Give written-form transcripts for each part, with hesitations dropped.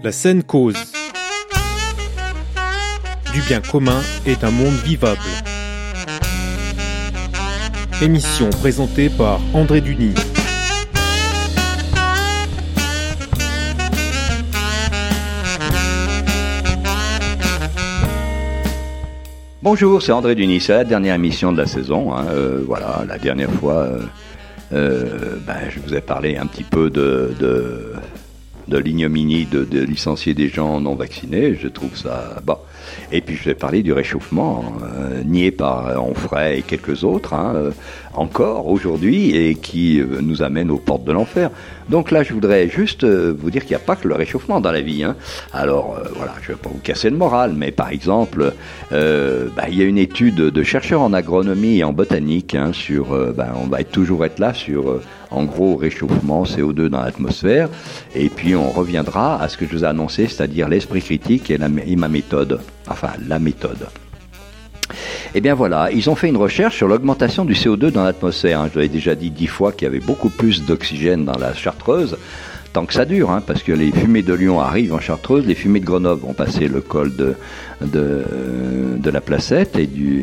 La scène cause. Du bien commun et d'un monde vivable. Émission présentée par André Duny. Bonjour, c'est André Duny, c'est la dernière émission de la saison. Voilà, la dernière fois, je vous ai parlé un petit peu de l'ignominie de licencier des gens non vaccinés. Je trouve ça bon. Et puis je vais parler du réchauffement nié par Onfray et quelques autres encore aujourd'hui et qui nous amène aux portes de l'enfer. Donc là, je voudrais juste vous dire qu'il n'y a pas que le réchauffement dans la vie. Alors voilà, je ne vais pas vous casser le moral, mais par exemple, il y a une étude de chercheurs en agronomie et en botanique sur, on va toujours être là sur en gros réchauffement, CO2 dans l'atmosphère, et puis on reviendra à ce que je vous ai annoncé, c'est-à-dire l'esprit critique et ma méthode, enfin la méthode. Eh bien voilà, ils ont fait une recherche sur l'augmentation du CO2 dans l'atmosphère. Je vous avais déjà dit 10 fois qu'il y avait beaucoup plus d'oxygène dans la Chartreuse, tant que ça dure, parce que les fumées de Lyon arrivent en Chartreuse, les fumées de Grenoble vont passer le col de la Placette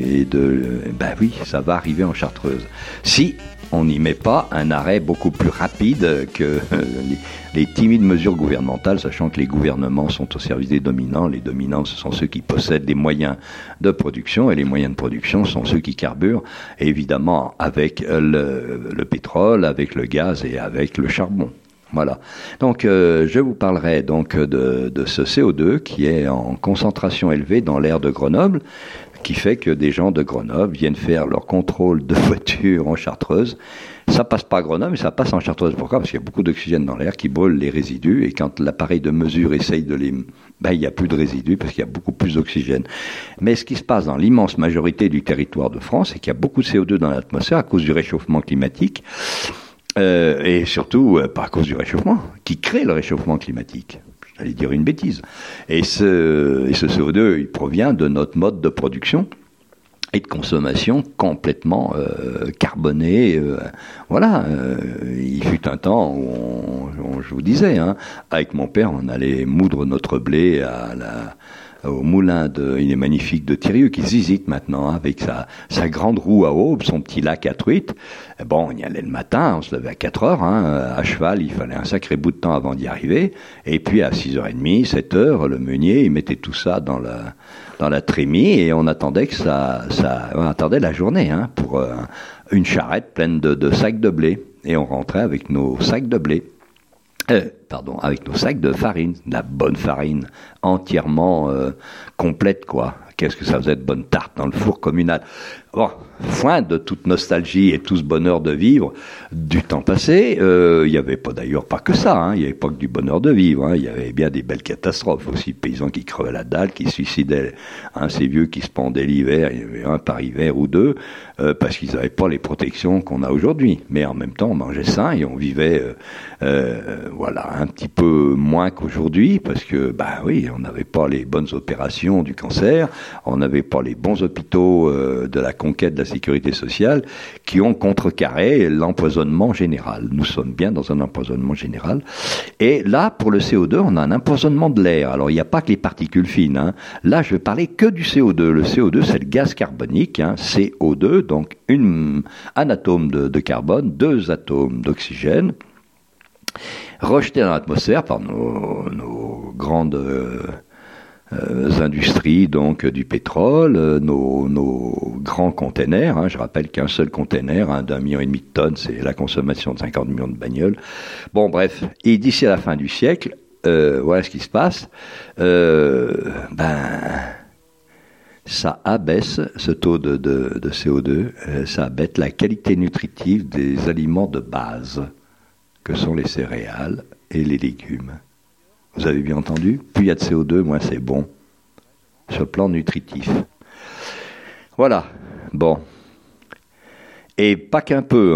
ça va arriver en Chartreuse. Si on n'y met pas un arrêt beaucoup plus rapide que les timides mesures gouvernementales, sachant que les gouvernements sont au service des dominants. Les dominants, ce sont ceux qui possèdent des moyens de production, et les moyens de production sont ceux qui carburent, évidemment, avec le pétrole, avec le gaz et avec le charbon. Voilà. Donc, je vous parlerai donc de ce CO2 qui est en concentration élevée dans l'air de Grenoble, qui fait que des gens de Grenoble viennent faire leur contrôle de voiture en Chartreuse. Ça passe pas à Grenoble, mais ça passe en Chartreuse. Pourquoi ? Parce qu'il y a beaucoup d'oxygène dans l'air qui brûle les résidus, et quand l'appareil de mesure essaye de il n'y a plus de résidus parce qu'il y a beaucoup plus d'oxygène. Mais ce qui se passe dans l'immense majorité du territoire de France, c'est qu'il y a beaucoup de CO2 dans l'atmosphère à cause du réchauffement climatique, et surtout pas à cause du réchauffement, qui crée le réchauffement climatique. J'allais dire une bêtise. Et ce CO2, il provient de notre mode de production et de consommation complètement carboné. Il fut un temps où je vous disais, avec mon père, on allait moudre notre blé au moulin il est magnifique de Thirieux, qui zizite maintenant, avec sa grande roue à aube, son petit lac à truite. Bon, on y allait le matin, on se levait à 4 heures, à cheval, il fallait un sacré bout de temps avant d'y arriver, et puis à 6h30, 7h, le meunier, il mettait tout ça dans la trémie, et on attendait on attendait la journée, pour une charrette pleine de sacs de blé, et on rentrait avec nos sacs de blé. Avec nos sacs de farine, de la bonne farine, entièrement complète, quoi. Qu'est-ce que ça faisait de bonnes tartes dans le four communal. Bon, foin de toute nostalgie et tout ce bonheur de vivre du temps passé. Il y avait d'ailleurs pas que ça, il n'y avait pas que du bonheur de vivre, il y avait bien des belles catastrophes aussi, paysans qui crevaient la dalle, qui se suicidaient, ces vieux qui se pendaient l'hiver, il y avait un par hiver ou deux, parce qu'ils n'avaient pas les protections qu'on a aujourd'hui. Mais en même temps, on mangeait sain et on vivait un petit peu moins qu'aujourd'hui, parce que on n'avait pas les bonnes opérations du cancer, on n'avait pas les bons hôpitaux de la conquête de la sécurité sociale qui ont contrecarré l'empoisonnement général. Nous sommes bien dans un empoisonnement général. Et là, pour le CO2, on a un empoisonnement de l'air. Alors, il n'y a pas que les particules fines. Là, je vais parler que du CO2. Le CO2, c'est le gaz carbonique, CO2, donc un atome de carbone, 2 atomes d'oxygène, rejetés dans l'atmosphère par nos grandes industries, donc du pétrole, nos grands containers. Je rappelle qu'un seul container d'1,5 million de tonnes, c'est la consommation de 50 millions de bagnoles. Bon, bref, et d'ici à la fin du siècle, voilà ce qui se passe. Ça abaisse ce taux de CO2, ça abaisse la qualité nutritive des aliments de base, que sont les céréales et les légumes. Vous avez bien entendu ? Plus il y a de CO2, moins c'est bon, sur le plan nutritif. Voilà, bon. Et pas qu'un peu,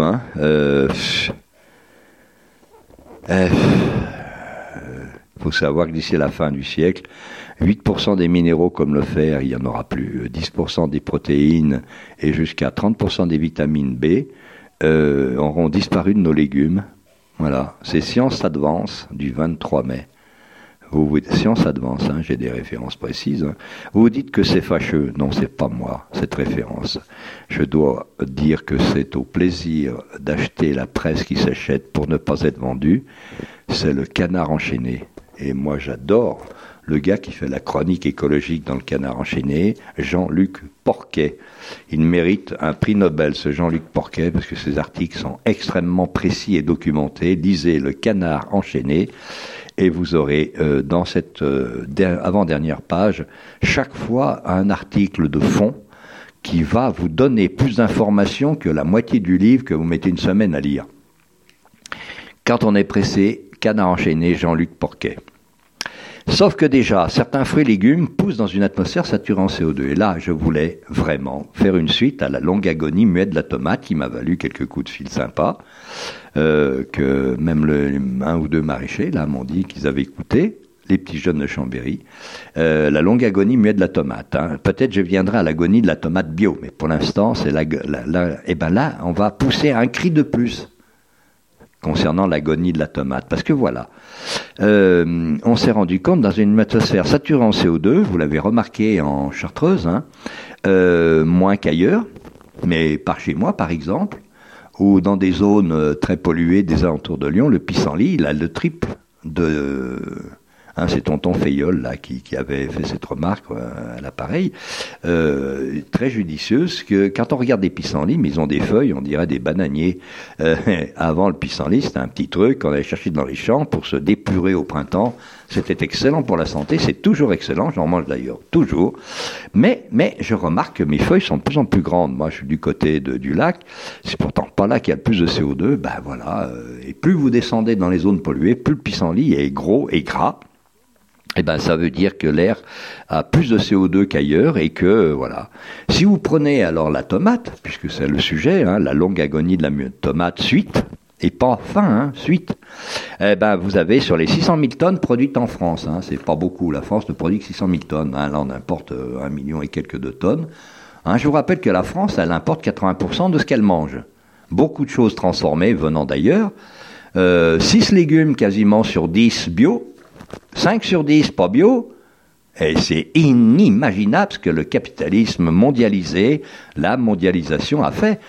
faut savoir que d'ici à la fin du siècle, 8% des minéraux comme le fer, il n'y en aura plus. 10% des protéines et jusqu'à 30% des vitamines B auront disparu de nos légumes. Voilà, c'est Science Advance du 23 mai. Science Advance, j'ai des références précises. Vous vous dites que c'est fâcheux. Non, c'est pas moi, cette référence. Je dois dire que c'est au plaisir d'acheter la presse qui s'achète pour ne pas être vendue. C'est le Canard enchaîné. Et moi, j'adore le gars qui fait la chronique écologique dans le Canard enchaîné, Jean-Luc Porquet. Il mérite un prix Nobel, ce Jean-Luc Porquet, parce que ses articles sont extrêmement précis et documentés. Lisez le Canard enchaîné. Et vous aurez dans cette avant-dernière page, chaque fois un article de fond qui va vous donner plus d'informations que la moitié du livre que vous mettez une semaine à lire. Quand on est pressé, Canard enchaîné, Jean-Luc Porquet. Sauf que déjà, certains fruits et légumes poussent dans une atmosphère saturée en CO2. Et là, je voulais vraiment faire une suite à la longue agonie muette de la tomate qui m'a valu quelques coups de fil sympas, que même un ou deux maraîchers là m'ont dit qu'ils avaient écouté, les petits jeunes de Chambéry, la longue agonie muette de la tomate. Peut-être je viendrai à l'agonie de la tomate bio, mais pour l'instant, c'est là, on va pousser un cri de plus concernant l'agonie de la tomate. Parce que voilà, on s'est rendu compte dans une atmosphère saturée en CO2, vous l'avez remarqué en Chartreuse, moins qu'ailleurs, mais par chez moi par exemple, ou dans des zones très polluées des alentours de Lyon, le pissenlit, il a le triple de... c'est tonton Fayol là qui avait fait cette remarque à l'appareil, très judicieuse, que quand on regarde des pissenlits, mais ils ont des feuilles, on dirait des bananiers. Avant, le pissenlit, c'était un petit truc qu'on allait chercher dans les champs pour se dépurer au printemps. C'était excellent pour la santé, c'est toujours excellent, j'en mange d'ailleurs toujours. Mais je remarque que mes feuilles sont de plus en plus grandes. Moi, je suis du côté du lac, c'est pourtant pas là qu'il y a le plus de CO2. Voilà, et plus vous descendez dans les zones polluées, plus le pissenlit est gros et gras. Ça veut dire que l'air a plus de CO2 qu'ailleurs et que, voilà. Si vous prenez alors la tomate, puisque c'est le sujet, la longue agonie de la tomate suite, et pas fin, suite, vous avez sur les 600 000 tonnes produites en France, c'est pas beaucoup, la France ne produit que 600 000 tonnes, là on importe 1 million et quelques de tonnes. Je vous rappelle que la France, elle importe 80% de ce qu'elle mange. Beaucoup de choses transformées venant d'ailleurs, 6 légumes quasiment sur 10 bio, 5 sur 10 pas bio, et c'est inimaginable ce que le capitalisme mondialisé, la mondialisation a fait.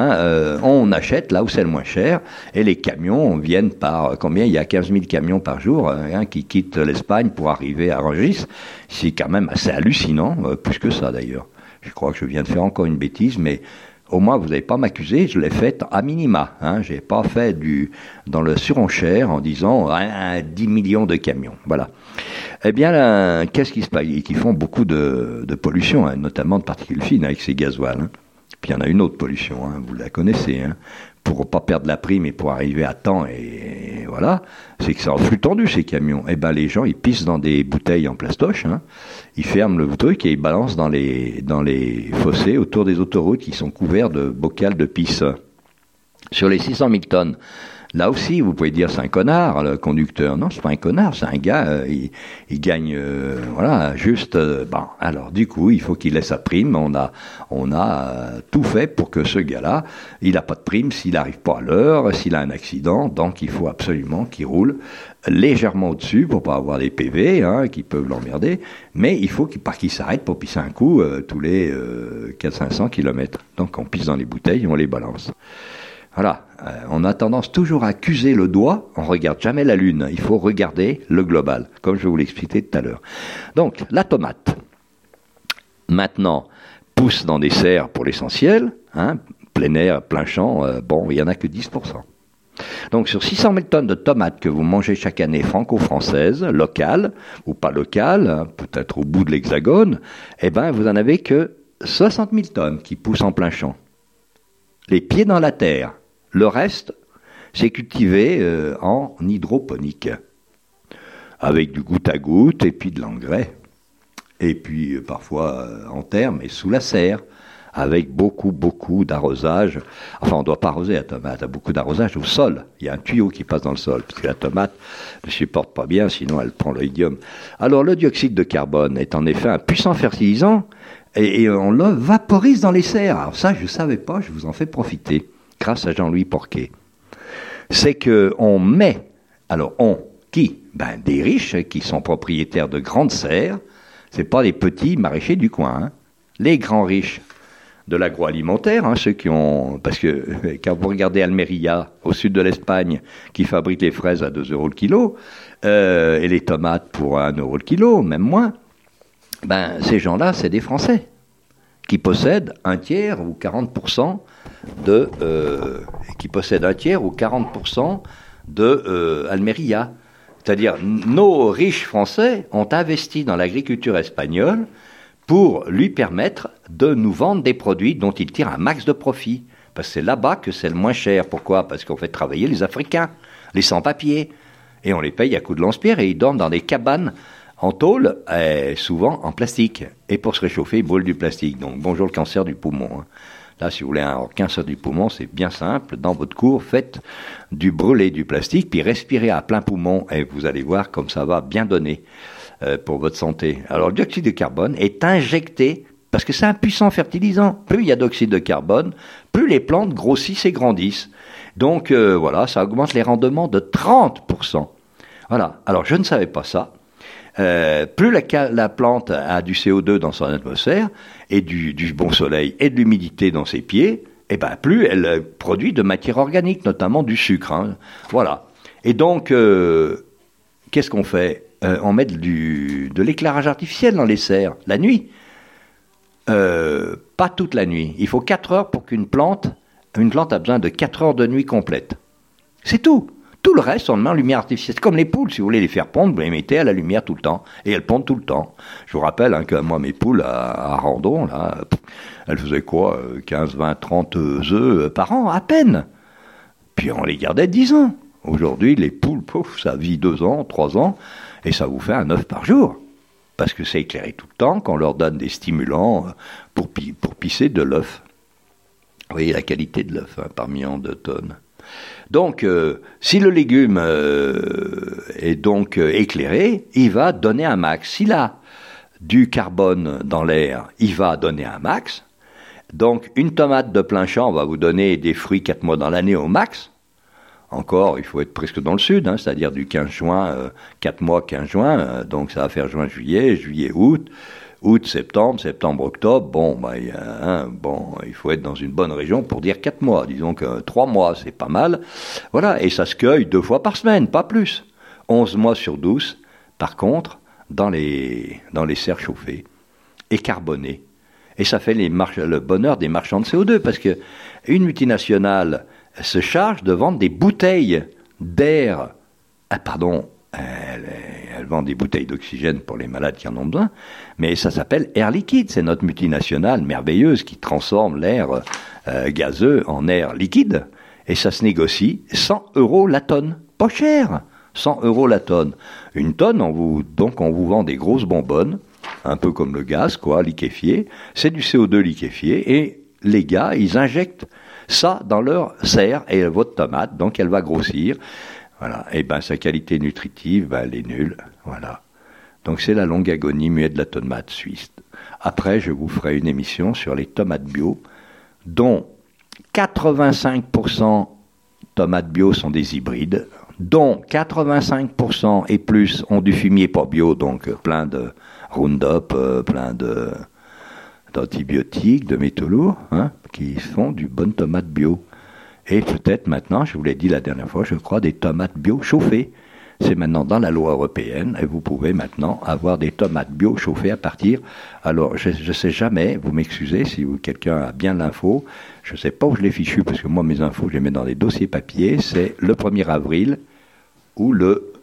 On achète là où c'est le moins cher, et les camions viennent par combien? Il y a 15 000 camions par jour qui quittent l'Espagne pour arriver à Rungis. C'est quand même assez hallucinant, plus que ça d'ailleurs. Je crois que je viens de faire encore une bêtise, mais au moins vous n'allez pas m'accuser, je l'ai fait à minima. Je n'ai pas fait dans le surenchère en disant 10 millions de camions. Voilà. Eh bien, là, qu'est-ce qui se passe? Qui font beaucoup de pollution, notamment de particules fines avec ces gasoils. Puis il y en a une autre pollution, vous la connaissez. Pour ne pas perdre la prime et pour arriver à temps, et voilà, c'est que c'est en flux tendu ces camions. Les gens, ils pissent dans des bouteilles en plastoche, ils ferment le truc et ils balancent dans les fossés autour des autoroutes qui sont couverts de bocals de pisse. Sur les 600 000 tonnes, là aussi, vous pouvez dire c'est un connard, le conducteur. Non, c'est pas un connard, c'est un gars, il gagne, juste. Alors du coup, il faut qu'il ait sa prime. On a tout fait pour que ce gars-là, il a pas de prime s'il n'arrive pas à l'heure, s'il a un accident. Donc il faut absolument qu'il roule légèrement au-dessus pour pas avoir des PV qui peuvent l'emmerder. Mais il faut qu'il s'arrête pour pisser un coup tous les 400-500 kilomètres. Donc on pisse dans les bouteilles et on les balance. Voilà, on a tendance toujours à accuser le doigt, on regarde jamais la lune, il faut regarder le global, comme je vous l'expliquais tout à l'heure. Donc, la tomate, maintenant, pousse dans des serres pour l'essentiel, plein air, plein champ, il n'y en a que 10%. Donc, sur 600 000 tonnes de tomates que vous mangez chaque année franco-françaises, locales, ou pas locales, peut-être au bout de l'hexagone, vous en avez que 60 000 tonnes qui poussent en plein champ. Les pieds dans la terre. Le reste, c'est cultivé en hydroponique, avec du goutte à goutte et puis de l'engrais. Et puis parfois en terre, mais sous la serre, avec beaucoup d'arrosage. Enfin, on ne doit pas arroser la tomate, il y a beaucoup d'arrosage au sol. Il y a un tuyau qui passe dans le sol, parce que la tomate ne supporte pas bien, sinon elle prend l'oïdium. Alors le dioxyde de carbone est en effet un puissant fertilisant, et on le vaporise dans les serres. Alors ça, je ne savais pas, je vous en fais profiter, grâce à Jean-Louis Porquet. C'est qu'on met, alors qui? des riches qui sont propriétaires de grandes serres. C'est pas les petits maraîchers du coin, hein. Les grands riches de l'agroalimentaire, hein, ceux qui ont... Parce que quand vous regardez Almeria, au sud de l'Espagne, qui fabrique les fraises à 2 € le kilo, et les tomates pour 1 € le kilo, même moins, ces gens-là, c'est des Français qui possèdent un tiers ou 40% de Almeria. C'est-à-dire, nos riches Français ont investi dans l'agriculture espagnole pour lui permettre de nous vendre des produits dont ils tirent un max de profit. Parce que c'est là-bas que c'est le moins cher. Pourquoi ? Parce qu'on fait travailler les Africains, les sans-papiers. Et on les paye à coups de lance-pierre et ils dorment dans des cabanes en tôle, souvent en plastique. Et pour se réchauffer, ils brûlent du plastique. Donc bonjour le cancer du poumon, hein. Là, si vous voulez un cancer du poumon, c'est bien simple. Dans votre cour, faites brûler du plastique, puis respirez à plein poumon, et vous allez voir comme ça va bien donner pour votre santé. Alors, le dioxyde de carbone est injecté, parce que c'est un puissant fertilisant. Plus il y a d'oxyde de carbone, plus les plantes grossissent et grandissent. Donc, voilà, ça augmente les rendements de 30%. Voilà. Alors, je ne savais pas ça. Plus la plante a du CO2 dans son atmosphère et du bon soleil et de l'humidité dans ses pieds, plus elle produit de matière organique, notamment du sucre, hein. Voilà. Et donc, qu'est-ce qu'on fait ? On met de l'éclairage artificiel dans les serres, la nuit. Pas toute la nuit. Il faut 4 heures pour qu'une plante a besoin de 4 heures de nuit complète. C'est tout. Tout le reste, on met en lumière artificielle. C'est comme les poules, si vous voulez les faire pondre, vous les mettez à la lumière tout le temps. Et elles pondent tout le temps. Je vous rappelle que moi, mes poules à Randon, là, elles faisaient quoi 15, 20, 30 œufs par an, à peine. Puis on les gardait 10 ans. Aujourd'hui, les poules, ça vit 2 ans, 3 ans, et ça vous fait un œuf par jour. Parce que c'est éclairé tout le temps, qu'on leur donne des stimulants pour pisser de l'œuf. Vous voyez la qualité de l'œuf, hein, par million de tonnes. Donc, si le légume est donc éclairé, il va donner un max. S'il a du carbone dans l'air, il va donner un max. Donc, une tomate de plein champ va vous donner des fruits 4 mois dans l'année au max. Encore, il faut être presque dans le sud, hein, c'est-à-dire du 15 juin, 4 mois 15 juin, donc ça va faire juin, juillet, août. Août, septembre, octobre, il faut être dans une bonne région pour dire 4 mois. Disons que 3 mois, c'est pas mal. Voilà, et ça se cueille 2 fois par semaine, pas plus. 11 mois sur 12, par contre, dans les serres chauffées et carbonées. Et ça fait le bonheur des marchands de CO2, parce que une multinationale se charge de vendre des bouteilles d'air. Elle vend des bouteilles d'oxygène pour les malades qui en ont besoin, mais ça s'appelle Air Liquide. C'est notre multinationale merveilleuse qui transforme l'air gazeux en air liquide, et ça se négocie 100 € la tonne. Pas cher, 100 € la tonne. Une tonne, on vous vend des grosses bonbonnes, un peu comme le gaz, liquéfié. C'est du CO2 liquéfié, et les gars, ils injectent ça dans leur serre, et votre tomate, donc elle va grossir. Voilà. Et sa qualité nutritive, elle est nulle. Voilà. Donc c'est la longue agonie muette de la tomate suisse. Après, je vous ferai une émission sur les tomates bio, dont 85% tomates bio sont des hybrides, dont 85% et plus ont du fumier pas bio, donc plein de Roundup, plein d'antibiotiques, de métaux lourds, hein, qui font du bonne tomate bio. Et peut-être maintenant, je vous l'ai dit la dernière fois, je crois, des tomates bio chauffées. C'est maintenant dans la loi européenne, et vous pouvez maintenant avoir des tomates bio chauffées à partir. Alors, je ne sais jamais, vous m'excusez si quelqu'un a bien l'info, je ne sais pas où je l'ai fichu, parce que moi, mes infos, je les mets dans des dossiers papier, c'est le 1er avril ou le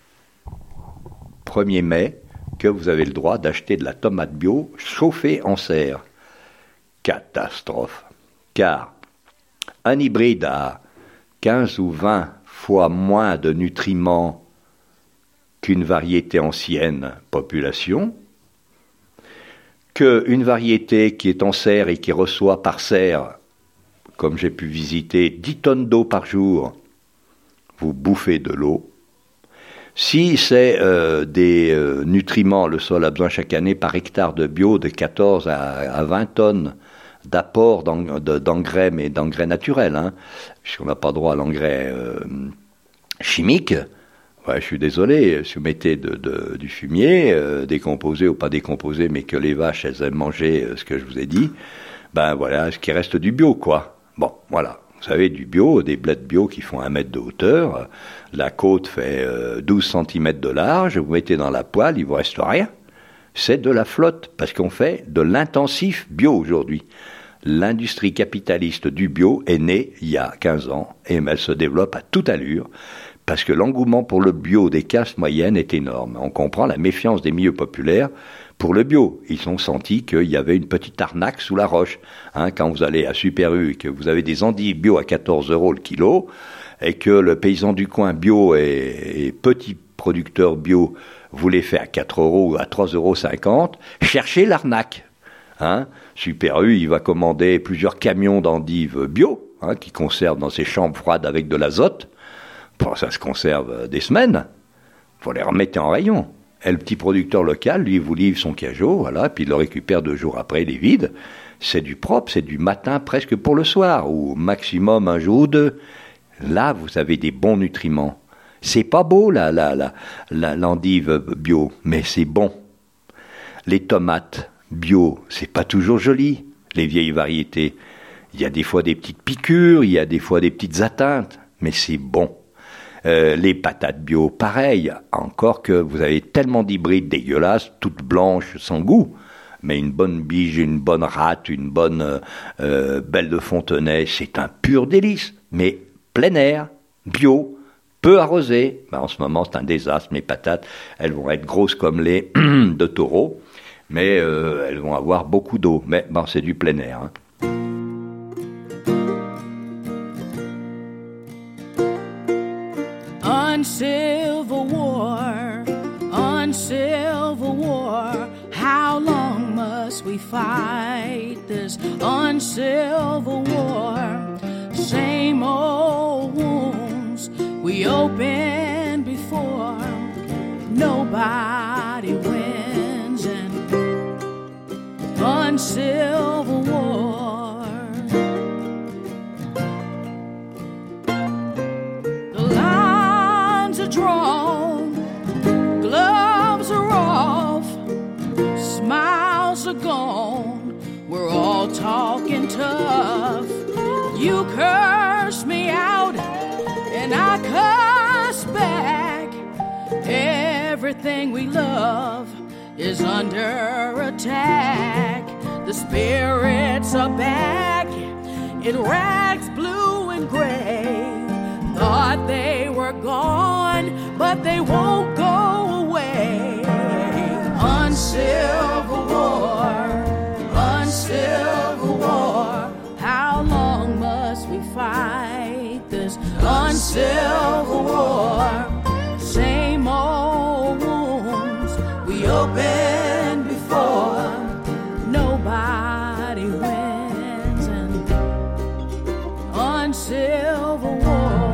1er mai que vous avez le droit d'acheter de la tomate bio chauffée en serre. Catastrophe. Car un hybride a 15 ou 20 fois moins de nutriments qu'une variété ancienne population, qu'une variété qui est en serre et qui reçoit par serre, comme j'ai pu visiter, 10 tonnes d'eau par jour, vous bouffez de l'eau. Si c'est des nutriments, le sol a besoin chaque année par hectare de bio de 14 à 20 tonnes d'apport d'engrais, mais d'engrais naturels, hein, puisqu'on n'a pas droit à l'engrais chimique. Ouais, je suis désolé, si vous mettez du fumier, décomposé ou pas décomposé, mais que les vaches, elles aiment manger ce que je vous ai dit, ben voilà, ce qui reste du bio, quoi. Bon, voilà. Vous savez, du bio, des bleds bio qui font 1 mètre de hauteur, la côte fait 12 cm de large, vous mettez dans la poêle, il vous reste rien. C'est de la flotte, parce qu'on fait de l'intensif bio aujourd'hui. L'industrie capitaliste du bio est née il y a 15 ans, et elle se développe à toute allure, parce que l'engouement pour le bio des classes moyennes est énorme. On comprend la méfiance des milieux populaires pour le bio. Ils ont senti qu'il y avait une petite arnaque sous la roche. Quand vous allez à Super U et que vous avez des endives bio à 14 € le kilo, et que le paysan du coin bio et petit producteur bio vous les fait à 4 € ou à 3,50 €, cherchez l'arnaque. Super U, il va commander plusieurs camions d'endives bio, qui conservent dans ses chambres froides avec de l'azote. Ça se conserve des semaines. Faut les remettre en rayon. Et le petit producteur local, lui, vous livre son cajot, voilà, puis il le récupère 2 jours après, il est vide. C'est du propre, c'est du matin presque pour le soir, ou maximum 1 jour ou 2. Là, vous avez des bons nutriments. C'est pas beau, l'endive bio, mais c'est bon. Les tomates bio, c'est pas toujours joli, les vieilles variétés. Il y a des fois des petites piqûres, il y a des fois des petites atteintes, mais c'est bon. Les patates bio, pareil, encore que vous avez tellement d'hybrides dégueulasses, toutes blanches, sans goût. Mais une bonne bige, une bonne rate, une bonne belle de Fontenay, c'est un pur délice. Mais plein air, bio, peu arrosé. En ce moment, c'est un désastre. Mes patates, elles vont être grosses comme les de taureau, mais elles vont avoir beaucoup d'eau. Mais c'est du plein air. Uncivil war, how long must we fight this uncivil war? Same old wounds we opened before, nobody wins in uncivil war. The lines are drawn, gloves are off, smiles are gone, we're all talking tough. You curse me out and I curse back. Everything we love is under attack. The spirits are back in rags blue and gray. Thought they were gone, but they won't go away. Uncivil war, uncivil war. How long must we fight this uncivil war? Same old wounds we opened before, nobody wins in uncivil war.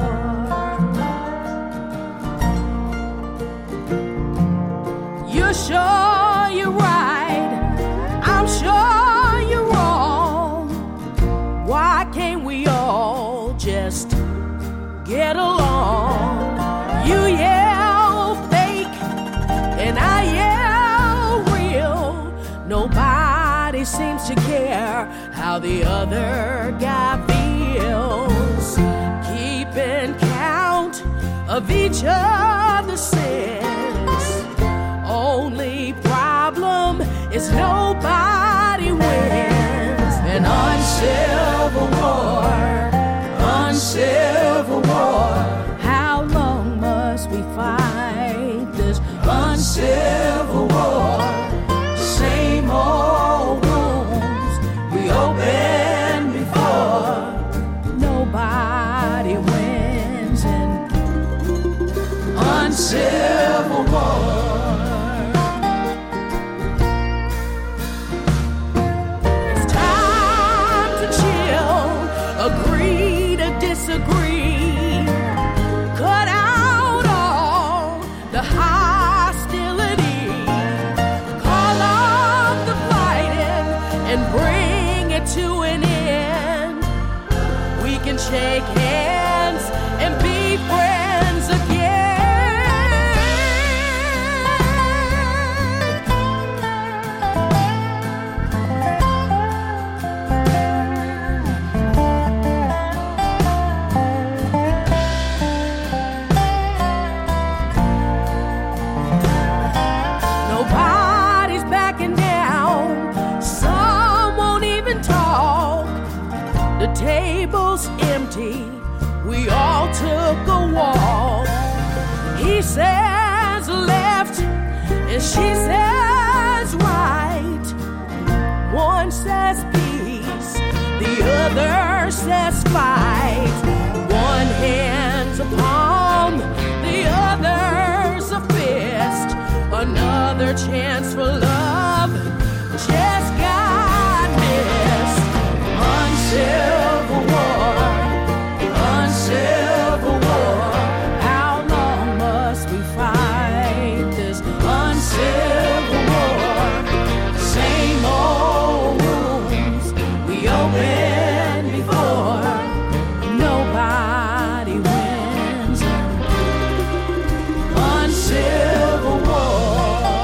You're sure you're right, I'm sure you're wrong. Why can't we all just get along? You yell fake and I yell real. Nobody seems to care how the other guy feels. Keeping count of each other's sins. Only problem is nobody wins. An uncivil war, uncivil war. How long must we fight this uncivil war? Same old wounds we opened before, nobody wins in uncivil war. Disagree, cut out all the hostility, call off the fighting and bring it to an end. We can shake hands and be friends again. table's empty, we all took a walk. He says left, and she says right. One says peace, the other says fight. One hand's a palm, the other's a fist. Another chance for love just got missed. Uncivil war, uncivil war. How long must we fight this uncivil war? Same old wounds we opened before. Nobody wins. Uncivil war.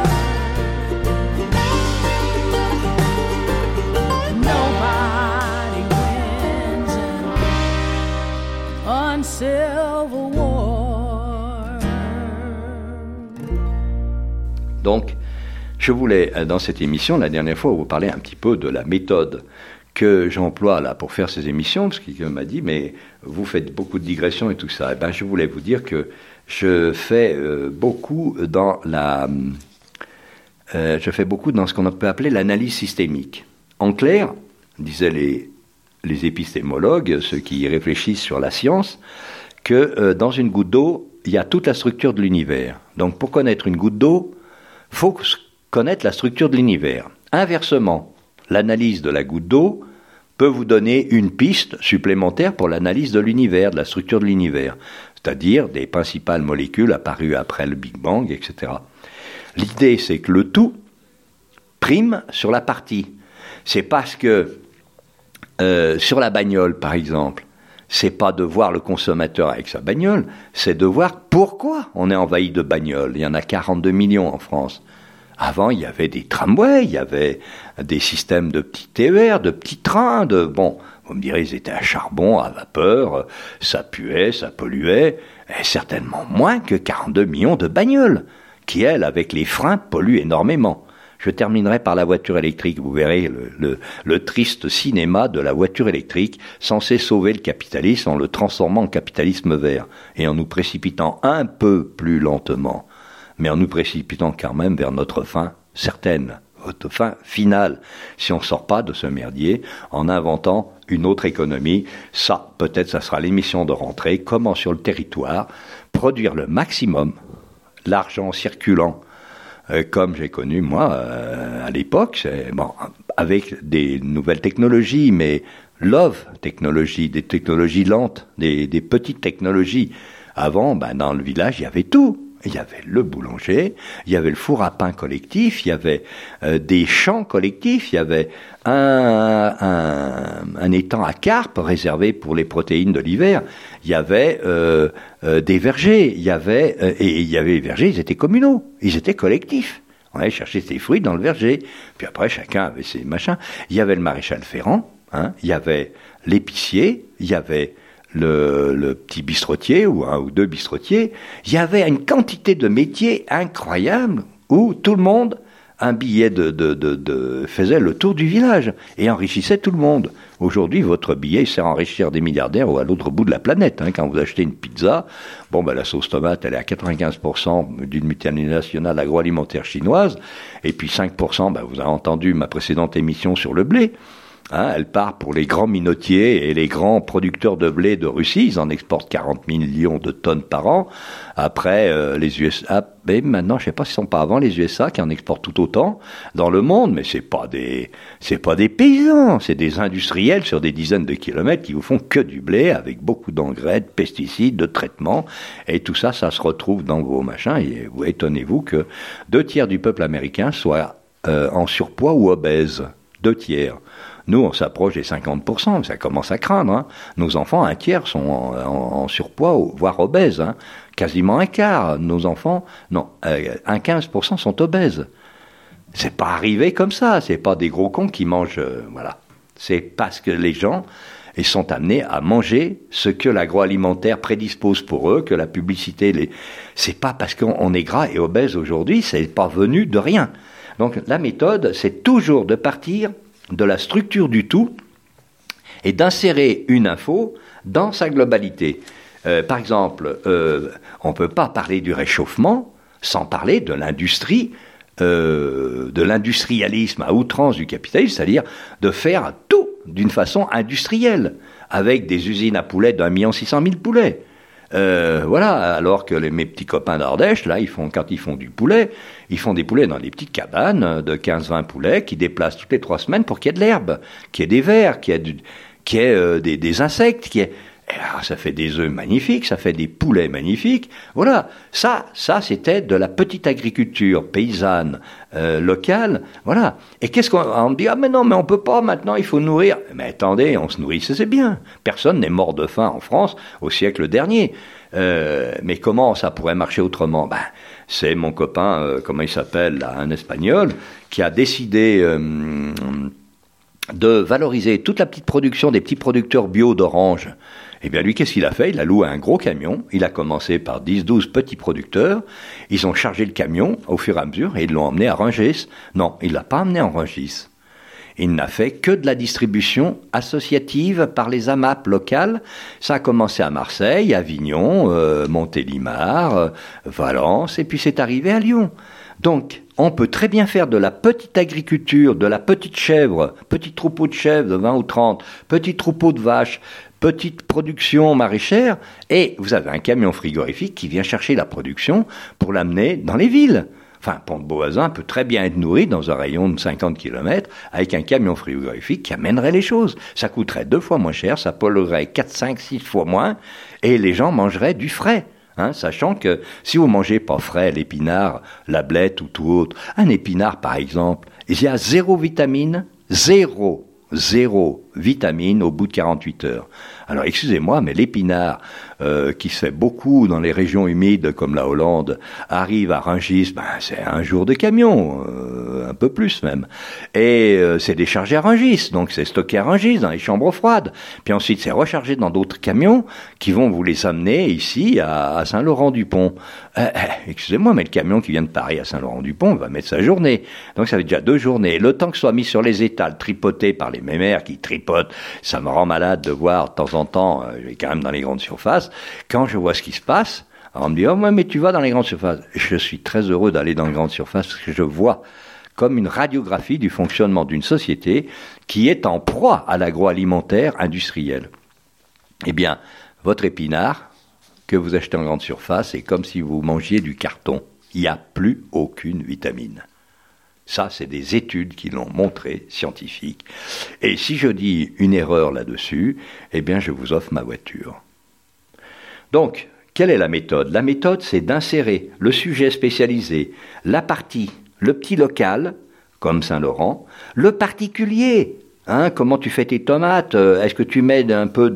Nobody wins. Uncivil war. Donc, je voulais, dans cette émission, la dernière fois, vous parler un petit peu de la méthode que j'emploie là pour faire ces émissions, parce qu'il m'a dit, mais vous faites beaucoup de digressions et tout ça. Eh ben, je voulais vous dire que je fais beaucoup dans ce qu'on peut appeler l'analyse systémique. En clair, disaient les épistémologues, ceux qui réfléchissent sur la science, que dans une goutte d'eau, il y a toute la structure de l'univers. Donc, pour connaître une goutte d'eau, il faut connaître la structure de l'univers. Inversement, l'analyse de la goutte d'eau peut vous donner une piste supplémentaire pour l'analyse de l'univers, de la structure de l'univers, c'est-à-dire des principales molécules apparues après le Big Bang, etc. L'idée, c'est que le tout prime sur la partie. C'est parce que sur la bagnole, par exemple, c'est pas de voir le consommateur avec sa bagnole, c'est de voir pourquoi on est envahi de bagnoles. Il y en a 42 millions en France. Avant, il y avait des tramways, il y avait des systèmes de petits TER, de petits trains, bon, vous me direz, ils étaient à charbon, à vapeur, ça puait, ça polluait, et certainement moins que 42 millions de bagnoles, qui, elles, avec les freins, polluent énormément. Je terminerai par la voiture électrique. Vous verrez le triste cinéma de la voiture électrique, censée sauver le capitalisme en le transformant en capitalisme vert, et en nous précipitant un peu plus lentement, mais en nous précipitant quand même vers notre fin certaine, notre fin finale, si on ne sort pas de ce merdier en inventant une autre économie. Ça, peut-être, ça sera l'émission de rentrée, comment sur le territoire produire le maximum, l'argent circulant, comme j'ai connu moi à l'époque, bon, avec des nouvelles technologies, mais technologie, des technologies lentes, des petites technologies. Avant, dans le village, il y avait tout. Il y avait le boulanger, il y avait le four à pain collectif, il y avait des champs collectifs, il y avait un étang à carpe réservé pour les protéines de l'hiver, il y avait des vergers, il y avait les vergers, ils étaient communaux, ils étaient collectifs. On allait chercher ses fruits dans le verger, puis après chacun avait ses machins. Il y avait le maréchal Ferrand, il y avait l'épicier, il y avait le petit bistrotier ou un ou deux bistrotiers. Il y avait une quantité de métiers incroyables où tout le monde, un billet faisait le tour du village et enrichissait tout le monde. Aujourd'hui, votre billet sert à enrichir des milliardaires ou à l'autre bout de la planète. Quand vous achetez une pizza, la sauce tomate, elle est à 95% d'une multinationale agroalimentaire chinoise, et puis 5%, vous avez entendu ma précédente émission sur le blé. Elle part pour les grands minotiers et les grands producteurs de blé de Russie. Ils en exportent 40 millions de tonnes par an. Après, les USA, mais maintenant, je sais pas si ce sont pas avant les USA qui en exportent tout autant dans le monde, mais c'est pas des paysans, c'est des industriels sur des dizaines de kilomètres qui vous font que du blé avec beaucoup d'engrais, de pesticides, de traitements, et tout ça, ça se retrouve dans vos machins, et vous étonnez-vous que 2/3 du peuple américain soit en surpoids ou obèse. 2/3. Nous, on s'approche des 50%, ça commence à craindre. Nos enfants, 1/3 sont en surpoids, voire obèses. Quasiment 1/4. Nos enfants, 15% sont obèses. C'est pas arrivé comme ça, c'est pas des gros cons qui mangent, voilà. C'est parce que les gens, ils sont amenés à manger ce que l'agroalimentaire prédispose pour eux, que la publicité, c'est pas parce qu'on est gras et obèse aujourd'hui, c'est pas venu de rien. Donc la méthode, c'est toujours de partir de la structure du tout et d'insérer une info dans sa globalité. Par exemple, on ne peut pas parler du réchauffement sans parler de l'industrie, de l'industrialisme à outrance du capitalisme, c'est-à-dire de faire tout d'une façon industrielle, avec des usines à poulets d'1 600 000 poulets. Voilà, alors que mes petits copains d'Ardèche, là, quand ils font du poulet, ils font des poulets dans des petites cabanes de 15-20 poulets qui déplacent toutes les 3 semaines pour qu'il y ait de l'herbe, qu'il y ait des vers, qu'il y ait des insectes, et alors, ça fait des œufs magnifiques, ça fait des poulets magnifiques. Voilà, ça c'était de la petite agriculture paysanne locale. Voilà. Et qu'est-ce on me dit? Ah mais non, mais on peut pas maintenant, il faut nourrir. Mais attendez, on se nourrissait, c'est bien. Personne n'est mort de faim en France au siècle dernier. Mais comment ça pourrait marcher autrement? C'est mon copain, comment il s'appelle là, un Espagnol, qui a décidé de valoriser toute la petite production des petits producteurs bio d'oranges. Eh bien, lui, qu'est-ce qu'il a fait? Il a loué un gros camion. Il a commencé par 10-12 petits producteurs. Ils ont chargé le camion au fur et à mesure et ils l'ont emmené à Rungis. Non, il l'a pas emmené en Rungis. Il n'a fait que de la distribution associative par les AMAP locales. Ça a commencé à Marseille, Avignon, Montélimar, Valence, et puis c'est arrivé à Lyon. Donc, on peut très bien faire de la petite agriculture, de la petite chèvre, petit troupeau de chèvres de 20 ou 30, petit troupeau de vaches, petite production maraîchère, et vous avez un camion frigorifique qui vient chercher la production pour l'amener dans les villes. Enfin, Pont-de-Beauvoisin peut très bien être nourri dans un rayon de 50 km avec un camion frigorifique qui amènerait les choses. Ça coûterait 2 fois moins cher, ça polluerait 4, 5, 6 fois moins, et les gens mangeraient du frais. Sachant que si vous mangez pas frais l'épinard, la blette ou tout autre, un épinard par exemple, il y a 0 vitamine, 0 vitamine au bout de 48 heures. Alors excusez-moi, mais l'épinard qui se fait beaucoup dans les régions humides comme la Hollande arrive à Rungis, c'est un jour de camion, un peu plus même. Et c'est déchargé à Rungis, donc c'est stocké à Rungis dans les chambres froides. Puis ensuite c'est rechargé dans d'autres camions qui vont vous les amener ici à Saint-Laurent-du-Pont. Excusez-moi, mais le camion qui vient de Paris à Saint-Laurent-du-Pont va mettre sa journée. Donc ça fait déjà 2 journées. Le temps que ce soit mis sur les étals, tripoté par les mémères qui tripotent, ça me rend malade de voir de temps en temps, je vais quand même dans les grandes surfaces, quand je vois ce qui se passe, on me dit « Oh, ouais, mais tu vas dans les grandes surfaces ». Je suis très heureux d'aller dans les grandes surfaces parce que je vois comme une radiographie du fonctionnement d'une société qui est en proie à l'agroalimentaire industriel. Eh bien, votre épinard que vous achetez en grande surface, c'est comme si vous mangiez du carton. Il n'y a plus aucune vitamine. Ça, c'est des études qui l'ont montré, scientifiques. Et si je dis une erreur là-dessus, eh bien, je vous offre ma voiture. Donc, quelle est la méthode? La méthode, c'est d'insérer le sujet spécialisé, la partie, le petit local, comme Saint-Laurent, le particulier. Comment tu fais tes tomates? Est-ce que tu mets un peu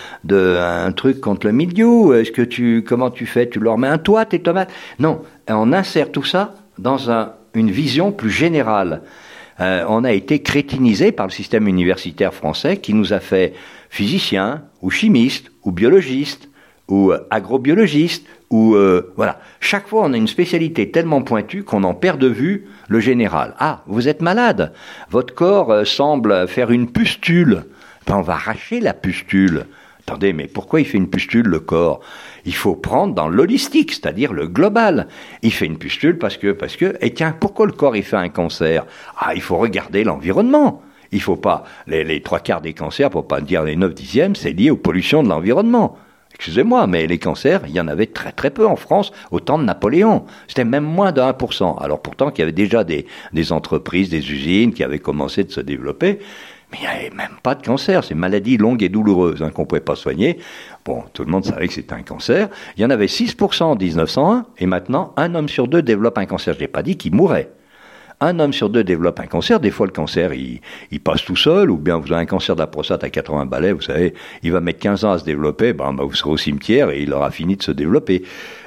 un truc contre le mildiou? Comment tu fais? Tu leur mets un toit, tes tomates? Non, on insère tout ça dans une vision plus générale. On a été crétinisé par le système universitaire français qui nous a fait physiciens, ou chimistes, ou biologistes, ou agrobiologistes, ou voilà. Chaque fois, on a une spécialité tellement pointue qu'on en perd de vue le général. Ah, vous êtes malade. Votre corps semble faire une pustule. On va arracher la pustule. Attendez, mais pourquoi il fait une pustule, le corps? Il faut prendre dans l'holistique, c'est-à-dire le global. Il fait une pustule parce que, et tiens, pourquoi le corps il fait un cancer? Ah, il faut regarder l'environnement. Il faut pas, les 3/4 des cancers, pour pas dire les 9/10, c'est lié aux pollutions de l'environnement. Excusez-moi, mais les cancers, il y en avait très très peu en France au temps de Napoléon. C'était même moins de 1%. Alors pourtant qu'il y avait déjà des entreprises, des usines qui avaient commencé de se développer, mais il n'y avait même pas de cancer. C'est une maladie longue et douloureuse qu'on ne pouvait pas soigner. Bon, tout le monde savait que c'était un cancer. Il y en avait 6% en 1901, et maintenant, 1 homme sur 2 développe un cancer. Je n'ai pas dit qu'il mourait. 1 homme sur 2 développe un cancer. Des fois, le cancer, il passe tout seul, ou bien vous avez un cancer de la prostate à 80 balais, vous savez, il va mettre 15 ans à se développer, vous serez au cimetière et il aura fini de se développer.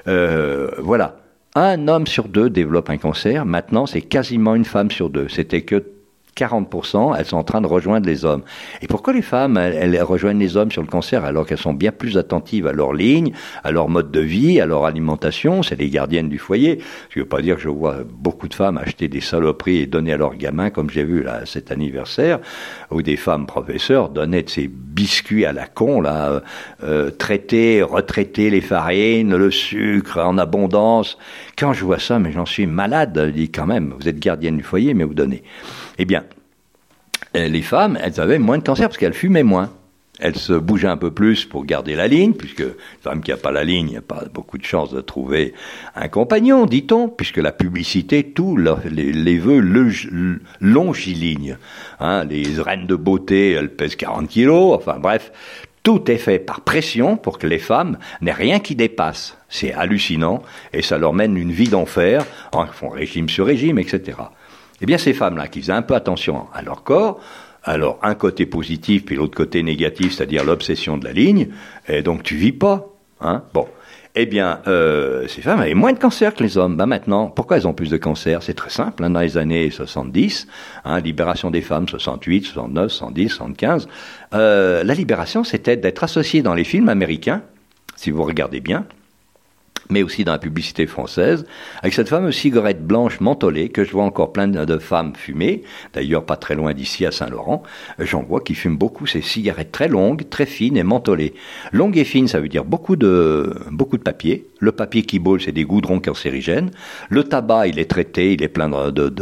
Voilà. 1 homme sur 2 développe un cancer. Maintenant, c'est quasiment 1 femme sur 2. C'était que 40%, elles sont en train de rejoindre les hommes. Et pourquoi les femmes, elles rejoignent les hommes sur le cancer alors qu'elles sont bien plus attentives à leur ligne, à leur mode de vie, à leur alimentation? C'est les gardiennes du foyer. Je ne veux pas dire que je vois beaucoup de femmes acheter des saloperies et donner à leurs gamins, comme j'ai vu là cet anniversaire, où des femmes professeurs donnaient de ces biscuits à la con, là, traiter, retraiter les farines, le sucre en abondance. Quand je vois ça, mais j'en suis malade. Je dis quand même, vous êtes gardienne du foyer, mais vous donnez. Eh bien, les femmes, elles avaient moins de cancer parce qu'elles fumaient moins. Elles se bougeaient un peu plus pour garder la ligne, puisque une femme qui n'a pas la ligne, il n'y a pas beaucoup de chances de trouver un compagnon, dit-on, puisque la publicité, tout les veut longiligne. Hein, les reines de beauté, elles pèsent 40 kilos, enfin bref, tout est fait par pression pour que les femmes n'aient rien qui dépasse. C'est hallucinant, et ça leur mène une vie d'enfer, elles font régime sur régime, etc. Eh bien, ces femmes-là, qui faisaient un peu attention à leur corps, alors un côté positif puis l'autre côté négatif, c'est-à-dire l'obsession de la ligne, et donc tu vis pas, hein. Bon, eh bien, ces femmes avaient moins de cancer que les hommes. Ben maintenant, pourquoi elles ont plus de cancer? C'est très simple, hein, dans les années 70, hein, libération des femmes, 68, 69, 70, 75, la libération, c'était d'être associé dans les films américains, si vous regardez bien, mais aussi dans la publicité française, avec cette fameuse cigarette blanche mentholée, que je vois encore plein de femmes fumer, d'ailleurs pas très loin d'ici à Saint-Laurent, j'en vois qui fument beaucoup ces cigarettes très longues, très fines et mentholées. Longue et fine, ça veut dire beaucoup de papier. Le papier qui boule, c'est des goudrons cancérigènes. Le tabac, il est traité, il est plein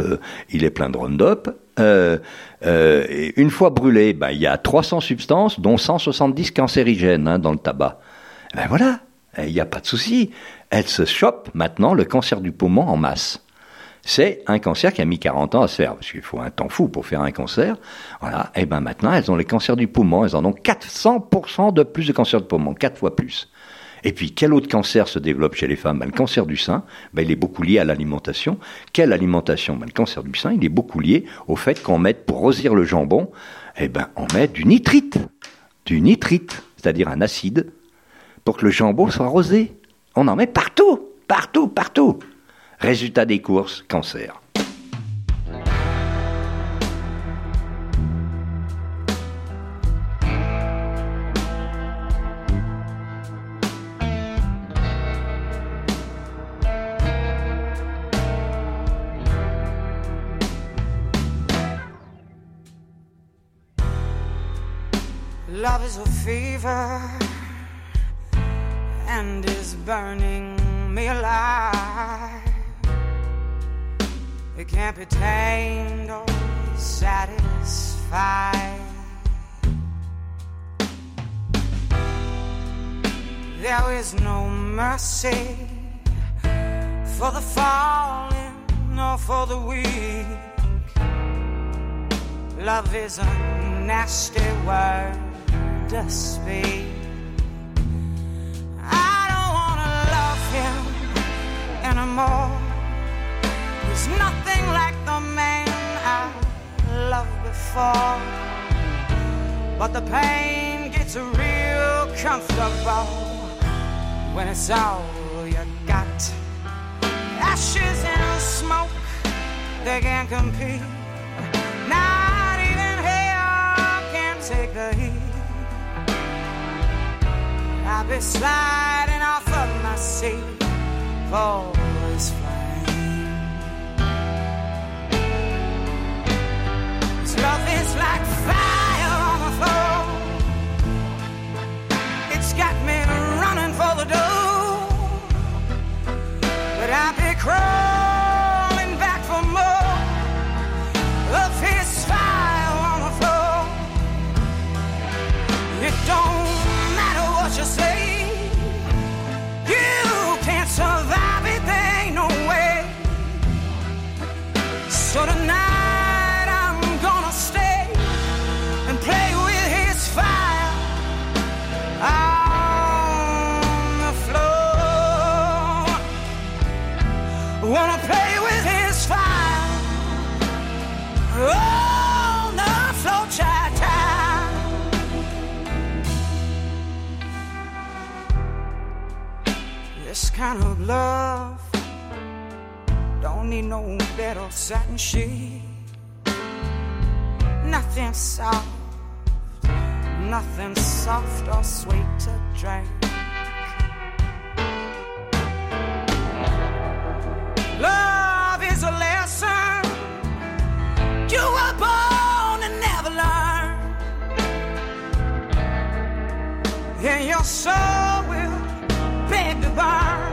de Roundup. Une fois brûlé, ben, il y a 300 substances, dont 170 cancérigènes, hein, dans le tabac. Ben voilà. Il n'y a pas de souci. Elle se chope maintenant le cancer du poumon en masse. C'est un cancer qui a mis 40 ans à se faire, parce qu'il faut un temps fou pour faire un cancer. Voilà. Et ben maintenant, elles ont les cancers du poumon. Elles en ont 400% de plus de cancer du poumon, 4 fois plus. Et puis, quel autre cancer se développe chez les femmes? Ben, le cancer du sein, ben, il est beaucoup lié à l'alimentation. Quelle alimentation? Ben, le cancer du sein, il est beaucoup lié au fait qu'on mette, pour rosir le jambon, eh ben, on met du nitrite, c'est-à-dire un acide, pour que le jambon soit rosé. On en met partout, partout, partout. Résultat des courses, cancer. Love is a fever and is burning me alive. It can't be tamed or satisfied. There is no mercy for the fallen nor for the weak. Love is a nasty word to speak. I don't wanna love him anymore. He's nothing like the man I loved before. But the pain gets real comfortable when it's all you got. Ashes and smoke, they can't compete. Not even hell can take the heat. I'll be sliding off of my seat for this flame. This love is like fire on the floor. It's got me running for the door, but I'll be crawling back for more of his fire on the floor. It don't matter what you say, you can't survive it, there ain't no way. So tonight I'm gonna stay and play with his fire on the floor. Wanna play with his fire on the floor, child. This kind of love don't need no bed or satin sheet. Nothing soft or sweet to drink. Love is a lesson you were born to never learn. then your soul will beg to burn.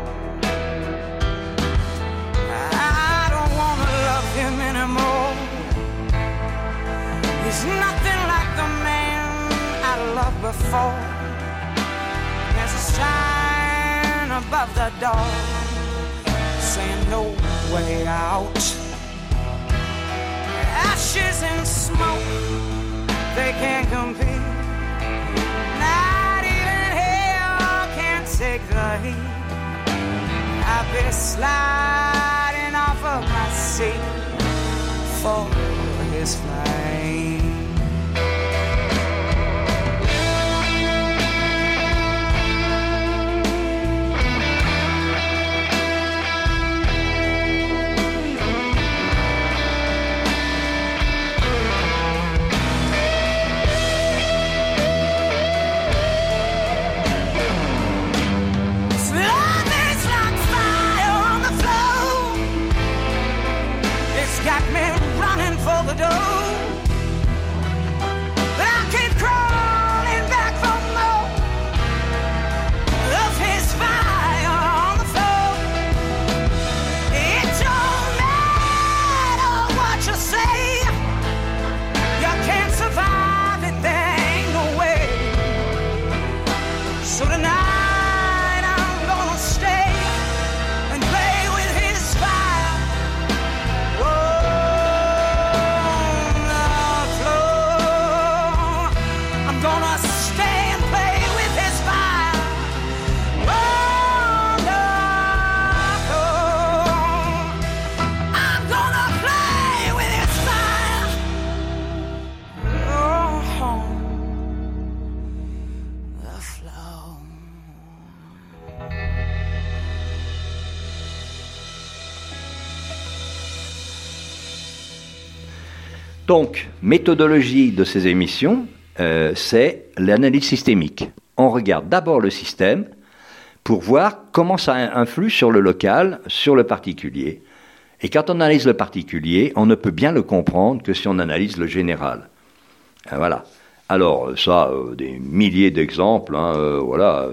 I don't wanna love him anymore. He's nothing like the man I loved before. There's a sign above the door saying no way out. Ashes and smoke, they can't compete. Not even hell can take the heat. I'll be sliding off of my seat for his flame. Donc, méthodologie de ces émissions, c'est l'analyse systémique. On regarde d'abord le système pour voir comment ça influe sur le local, sur le particulier. Et quand on analyse le particulier, on ne peut bien le comprendre que si on analyse le général. Voilà. Alors, ça, des milliers d'exemples, hein, voilà.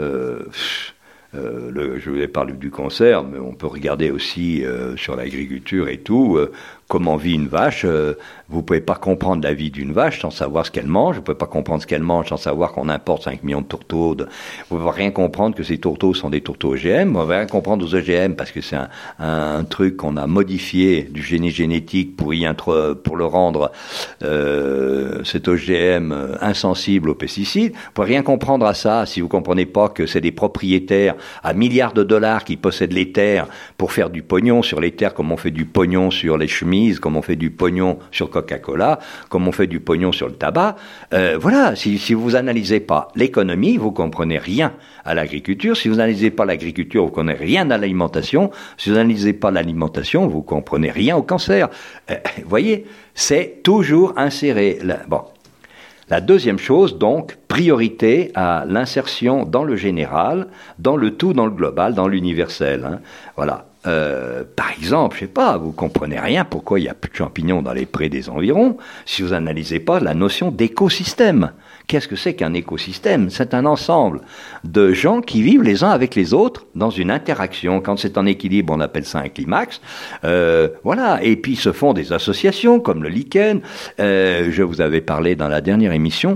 Je vous ai parlé du cancer, mais on peut regarder aussi sur l'agriculture et tout, comment vit une vache. Vous ne pouvez pas comprendre la vie d'une vache sans savoir ce qu'elle mange. Vous ne pouvez pas comprendre ce qu'elle mange sans savoir qu'on importe 5 millions de tourteaux. Vous ne pouvez rien comprendre que ces tourteaux sont des tourteaux OGM. Vous ne pouvez rien comprendre aux OGM parce que c'est un truc qu'on a modifié du génie génétique pour le rendre cet OGM insensible aux pesticides. Vous ne pouvez rien comprendre à ça si vous ne comprenez pas que c'est des propriétaires à milliards de dollars qui possèdent les terres pour faire du pognon sur les terres, comme on fait du pognon sur les chemises, comme on fait du pognon sur Coca-Cola, comme on fait du pognon sur le tabac. Voilà, si vous analysez pas l'économie, vous comprenez rien à l'agriculture. Si vous analysez pas l'agriculture, vous comprenez rien à l'alimentation. Si vous analysez pas l'alimentation, vous comprenez rien au cancer. Vous voyez, c'est toujours inséré. Bon. La deuxième chose, donc, priorité à l'insertion dans le général, dans le tout, dans le global, dans l'universel. Hein. Voilà. Par exemple, je sais pas, vous comprenez rien pourquoi il y a plus de champignons dans les prés des environs si vous analysez pas la notion d'écosystème. Qu'est-ce que c'est qu'un écosystème ? C'est un ensemble de gens qui vivent les uns avec les autres dans une interaction. Quand c'est en équilibre, on appelle ça un climax. Voilà. Et puis se font des associations comme le lichen. Je vous avais parlé dans la dernière émission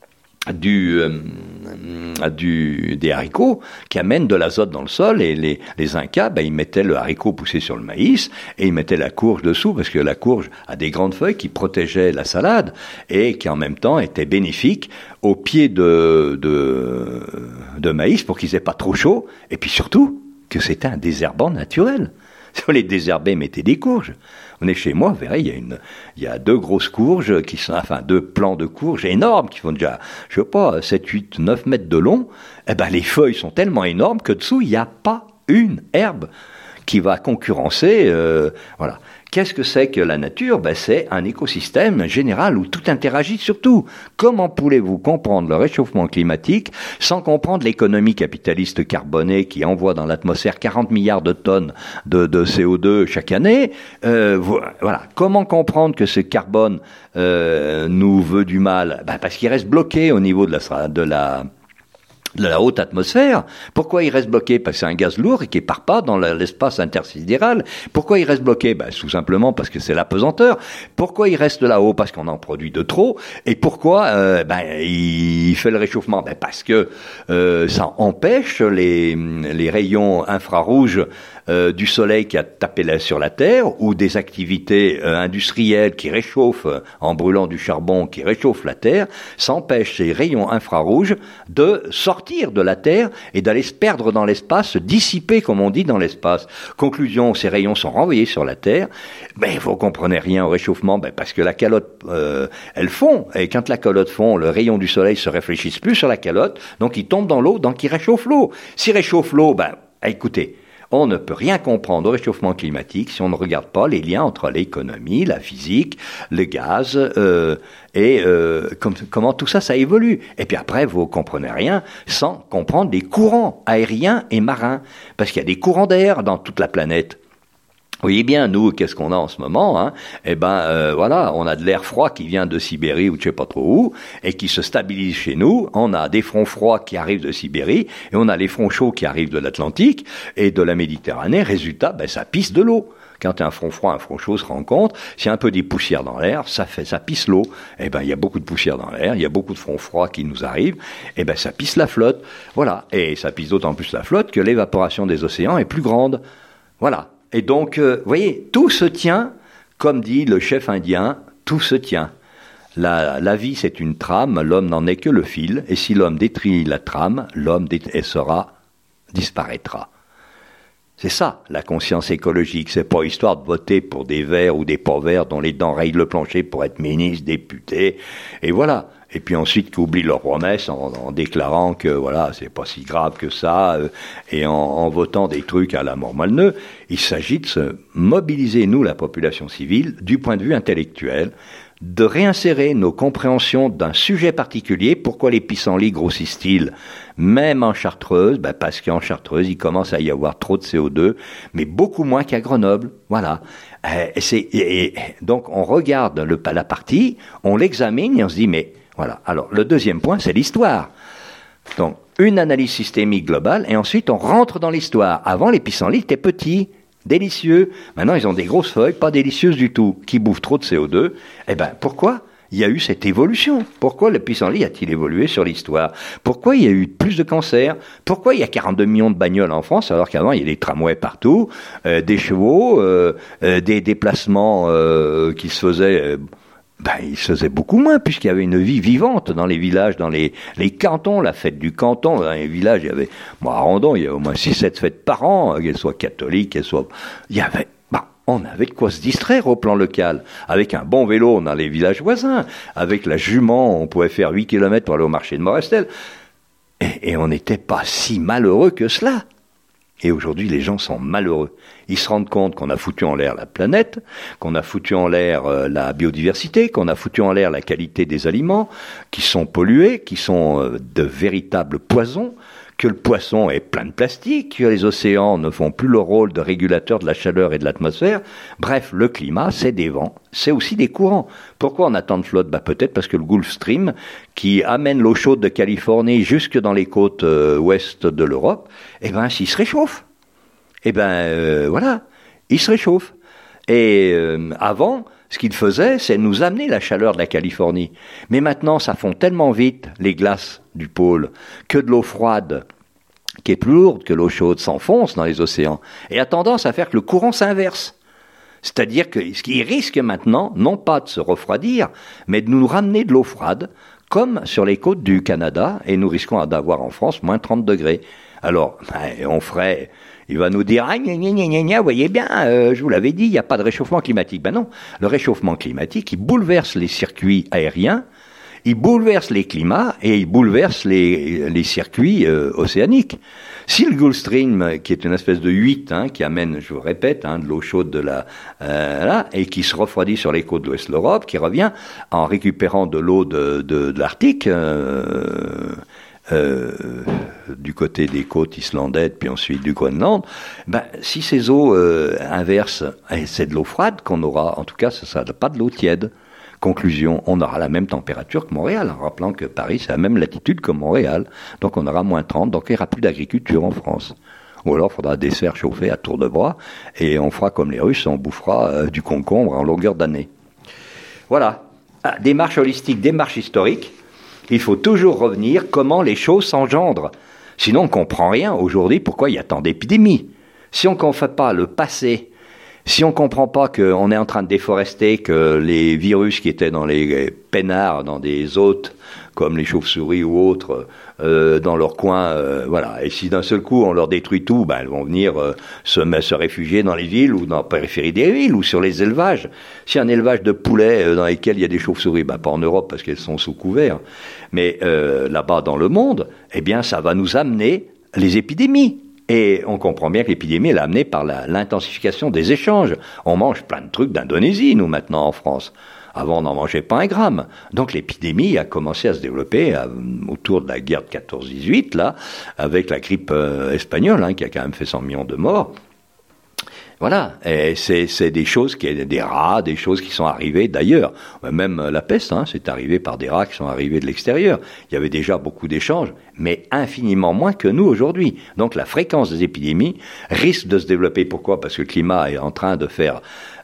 des haricots qui amènent de l'azote dans le sol, et les Incas, ils mettaient le haricot poussé sur le maïs et ils mettaient la courge dessous parce que la courge a des grandes feuilles qui protégeaient la salade et qui en même temps étaient bénéfiques aux pieds de maïs pour qu'ils aient pas trop chaud, et puis surtout que c'était un désherbant naturel. Si on les désherbait, mettez des courges. On est chez moi, vous verrez, il y a 2 grosses courges qui sont, 2 plants de courges énormes qui font déjà, je sais pas, 7, 8, 9 mètres de long. Eh ben, les feuilles sont tellement énormes que dessous, il n'y a pas une herbe qui va concurrencer, voilà. Qu'est-ce que c'est que la nature ? C'est un écosystème général où tout interagit sur tout. Comment voulez-vous comprendre le réchauffement climatique sans comprendre l'économie capitaliste carbonée qui envoie dans l'atmosphère 40 milliards de tonnes de CO2 chaque année ? Voilà. Comment comprendre que ce carbone nous veut du mal ? Parce qu'il reste bloqué au niveau de de la haute atmosphère. Pourquoi il reste bloqué? Parce que c'est un gaz lourd et qui part pas dans l'espace intersidéral. Pourquoi il reste bloqué? Tout simplement parce que c'est l'apesanteur. Pourquoi il reste là-haut? Parce qu'on en produit de trop. Et pourquoi il fait le réchauffement? Parce que ça empêche les rayons infrarouges du soleil qui a tapé sur la Terre, ou des activités industrielles qui réchauffent en brûlant du charbon, qui réchauffent la Terre. Ça empêche ces rayons infrarouges de sortir de la Terre et d'aller se perdre dans l'espace, se dissiper, comme on dit, dans l'espace. Conclusion, ces rayons sont renvoyés sur la Terre. Mais vous comprenez rien au réchauffement, parce que la calotte, elle fond. Et quand la calotte fond, le rayon du soleil se réfléchisse plus sur la calotte, donc il tombe dans l'eau, donc il réchauffe l'eau. S'il réchauffe l'eau, écoutez, on ne peut rien comprendre au réchauffement climatique si on ne regarde pas les liens entre l'économie, la physique, le gaz, et comment tout ça évolue. Et puis après, vous comprenez rien sans comprendre les courants aériens et marins. Parce qu'il y a des courants d'air dans toute la planète. Vous voyez bien, nous, qu'est-ce qu'on a en ce moment, voilà, on a de l'air froid qui vient de Sibérie ou de je sais pas trop où, et qui se stabilise chez nous. On a des fronts froids qui arrivent de Sibérie, et on a les fronts chauds qui arrivent de l'Atlantique et de la Méditerranée. Résultat, ça pisse de l'eau. Quand un front froid, un front chaud se rencontrent, s'il y a un peu des poussières dans l'air, ça pisse l'eau. Il y a beaucoup de poussière dans l'air, il y a beaucoup de fronts froids qui nous arrivent, ça pisse la flotte. Voilà. Et ça pisse d'autant plus la flotte que l'évaporation des océans est plus grande. Voilà. Et donc, vous voyez, tout se tient, comme dit le chef indien, tout se tient. La vie, c'est une trame, l'homme n'en est que le fil, et si l'homme détruit la trame, l'homme disparaîtra. C'est ça, la conscience écologique. C'est pas histoire de voter pour des verts ou des pas verts dont les dents rayent le plancher pour être ministre, député, et voilà. Et puis ensuite qui oublient leurs promesses en déclarant que voilà, c'est pas si grave que ça, et en votant des trucs à la mort malneux. Il s'agit de se mobiliser, nous, la population civile, du point de vue intellectuel, de réinsérer nos compréhensions d'un sujet particulier. Pourquoi les pissenlits grossissent-ils même en Chartreuse? Parce qu'en Chartreuse, il commence à y avoir trop de CO2, mais beaucoup moins qu'à Grenoble. Voilà. Et donc on regarde la partie, on l'examine et on se dit mais voilà. Alors le deuxième point, c'est l'histoire. Donc une analyse systémique globale, et ensuite on rentre dans l'histoire. Avant, les pissenlits étaient petits, délicieux. Maintenant, ils ont des grosses feuilles, pas délicieuses du tout, qui bouffent trop de CO2. Pourquoi il y a eu cette évolution? Pourquoi le pissenlit a-t-il évolué sur l'histoire? Pourquoi il y a eu plus de cancers? Pourquoi il y a 42 millions de bagnoles en France, alors qu'avant, il y a des tramways partout, des chevaux, des déplacements qui se faisaient... il se faisait beaucoup moins, puisqu'il y avait une vie vivante dans les villages, dans les cantons, la fête du canton. Dans les villages, il y avait, à Randon, il y avait au moins 6-7 fêtes par an, qu'elles soient catholiques, on avait de quoi se distraire au plan local. Avec un bon vélo dans les villages voisins, avec la jument, on pouvait faire 8 km pour aller au marché de Morestel. Et on n'était pas si malheureux que cela. Et aujourd'hui, les gens sont malheureux. Ils se rendent compte qu'on a foutu en l'air la planète, qu'on a foutu en l'air la biodiversité, qu'on a foutu en l'air la qualité des aliments, qui sont pollués, qui sont de véritables poisons, que le poisson est plein de plastique, que les océans ne font plus le rôle de régulateur de la chaleur et de l'atmosphère. Bref, le climat, c'est des vents, c'est aussi des courants. Pourquoi on a tant de flotte? Peut-être parce que le Gulf Stream, qui amène l'eau chaude de Californie jusque dans les côtes ouest de l'Europe, s'il se réchauffe. Voilà, il se réchauffe. Et avant, ce qu'il faisait, c'est nous amener la chaleur de la Californie. Mais maintenant, ça fond tellement vite, les glaces du pôle, que de l'eau froide, qui est plus lourde que l'eau chaude, s'enfonce dans les océans, et a tendance à faire que le courant s'inverse. C'est-à-dire que ce qui risque maintenant, non pas de se refroidir, mais de nous ramener de l'eau froide, comme sur les côtes du Canada, et nous risquons d'avoir en France moins 30 degrés. Alors, on ferait... Il va nous dire, vous voyez bien, je vous l'avais dit, il n'y a pas de réchauffement climatique. Non, le réchauffement climatique, il bouleverse les circuits aériens, il bouleverse les climats et il bouleverse les circuits océaniques. Si le Gulf Stream, qui est une espèce de huître, qui amène, je vous répète, de l'eau chaude de et qui se refroidit sur les côtes de l'Ouest de l'Europe, qui revient en récupérant de l'eau de l'Arctique, du côté des côtes islandaises, puis ensuite du Groenland, si ces eaux inversent, c'est de l'eau froide qu'on aura, en tout cas, ça sera pas de l'eau tiède Conclusion, on aura la même température que Montréal, en rappelant que Paris, c'est la même latitude que Montréal. Donc on aura moins 30, donc il n'y aura plus d'agriculture en France. Ou alors il faudra des serres chauffées à tour de bras, et on fera comme les Russes, on bouffera du concombre en longueur d'année. Voilà. Démarche holistique, démarche historique. Il faut toujours revenir comment les choses s'engendrent. Sinon on ne comprend rien aujourd'hui pourquoi il y a tant d'épidémies. Si on ne fait pas le passé, si on ne comprend pas qu'on est en train de déforester, que les virus qui étaient dans les peinards, dans des hôtes, comme les chauves-souris ou autres, dans leur coin, voilà. Et si d'un seul coup on leur détruit tout, ben elles vont venir se réfugier dans les villes ou dans la périphérie des villes ou sur les élevages. Si un élevage de poulets dans lesquels il y a des chauves-souris, ben pas en Europe parce qu'elles sont sous couvert, mais là-bas dans le monde, eh bien ça va nous amener les épidémies. Et on comprend bien que l'épidémie elle est amenée par l'intensification des échanges. On mange plein de trucs d'Indonésie, nous, maintenant, en France. Avant, on n'en mangeait pas un gramme. Donc l'épidémie a commencé à se développer autour de la guerre de 14-18, là, avec la grippe espagnole, hein, qui a quand même fait 100 millions de morts. Voilà, et c'est des choses, des rats, des choses qui sont arrivées d'ailleurs. Même la peste, hein, c'est arrivé par des rats qui sont arrivés de l'extérieur. Il y avait déjà beaucoup d'échanges, mais infiniment moins que nous aujourd'hui. Donc la fréquence des épidémies risque de se développer. Pourquoi ? Parce que le climat est en train de faire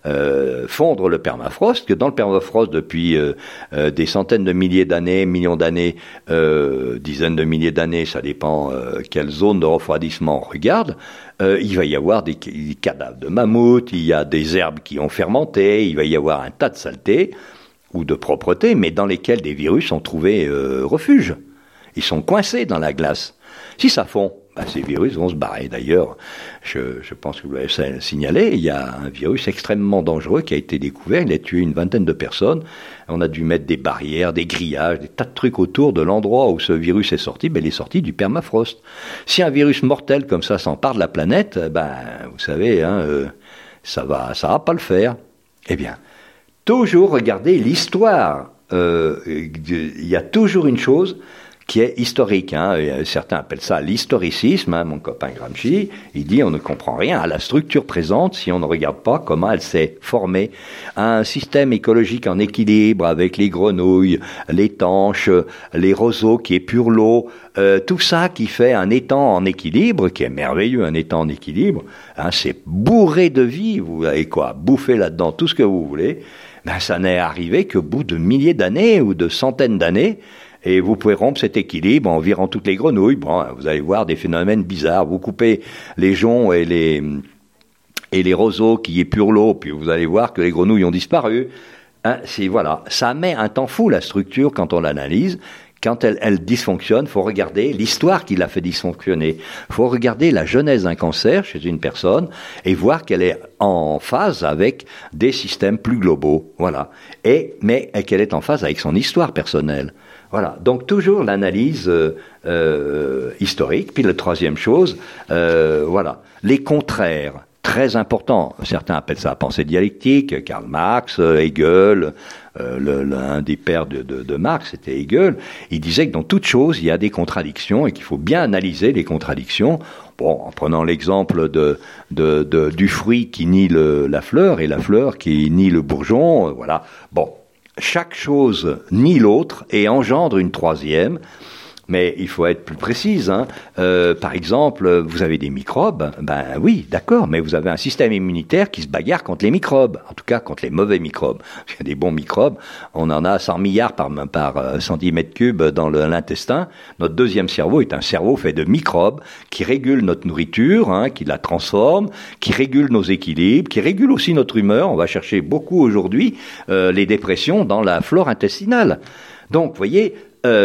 fondre le permafrost, que dans le permafrost depuis des centaines de milliers d'années, millions d'années, dizaines de milliers d'années, ça dépend quelle zone de refroidissement on regarde, il va y avoir des cadavres de mammouths, il y a des herbes qui ont fermenté, il va y avoir un tas de saletés ou de propreté, mais dans lesquelles des virus ont trouvé refuge. Ils sont coincés dans la glace. Si ça fond, ben, ces virus vont se barrer. D'ailleurs, je pense que vous l'avez signalé, il y a un virus extrêmement dangereux qui a été découvert, il a tué une vingtaine de personnes. On a dû mettre des barrières, des grillages, des tas de trucs autour de l'endroit où ce virus est sorti, ben, il est sorti du permafrost. Si un virus mortel comme ça s'empare de la planète, ben, vous savez, hein, ça va pas le faire. Eh bien, toujours regarder l'histoire. Il y a toujours une chose qui est historique, hein. Certains appellent ça l'historicisme, hein. Mon copain Gramsci, il dit on ne comprend rien à la structure présente si on ne regarde pas comment elle s'est formée. Un système écologique en équilibre avec les grenouilles, les tanches, les roseaux qui épurent l'eau, tout ça qui fait un étang en équilibre, qui est merveilleux, un étang en équilibre, hein, c'est bourré de vie, vous avez quoi, bouffer là-dedans tout ce que vous voulez, ben ça n'est arrivé qu'au bout de milliers d'années ou de centaines d'années. Et vous pouvez rompre cet équilibre en virant toutes les grenouilles. Bon, vous allez voir des phénomènes bizarres. Vous coupez les joncs et les roseaux qui épurent l'eau, puis vous allez voir que les grenouilles ont disparu. Hein, voilà. Ça met un temps fou, la structure, quand on l'analyse. Quand elle dysfonctionne, il faut regarder l'histoire qui l'a fait dysfonctionner. Il faut regarder la genèse d'un cancer chez une personne et voir qu'elle est en phase avec des systèmes plus globaux. Voilà. Mais qu'elle est en phase avec son histoire personnelle. Voilà, donc toujours l'analyse historique. Puis la troisième chose, voilà, les contraires, très importants. Certains appellent ça la pensée dialectique, Karl Marx, Hegel, l'un des pères de Marx, c'était Hegel. Il disait que dans toute chose, il y a des contradictions et qu'il faut bien analyser les contradictions. Bon, en prenant l'exemple du fruit qui nie la fleur et la fleur qui nie le bourgeon, voilà, bon. Chaque chose nie l'autre et engendre une troisième, mais il faut être plus précise. Hein. Par exemple, vous avez des microbes, ben oui, d'accord, mais vous avez un système immunitaire qui se bagarre contre les microbes, en tout cas contre les mauvais microbes. Il y a des bons microbes, on en a 100 milliards par centimètre cube dans l'intestin. Notre deuxième cerveau est un cerveau fait de microbes qui régule notre nourriture, hein, qui la transforme, qui régule nos équilibres, qui régule aussi notre humeur. On va chercher beaucoup aujourd'hui les dépressions dans la flore intestinale. Donc, vous voyez,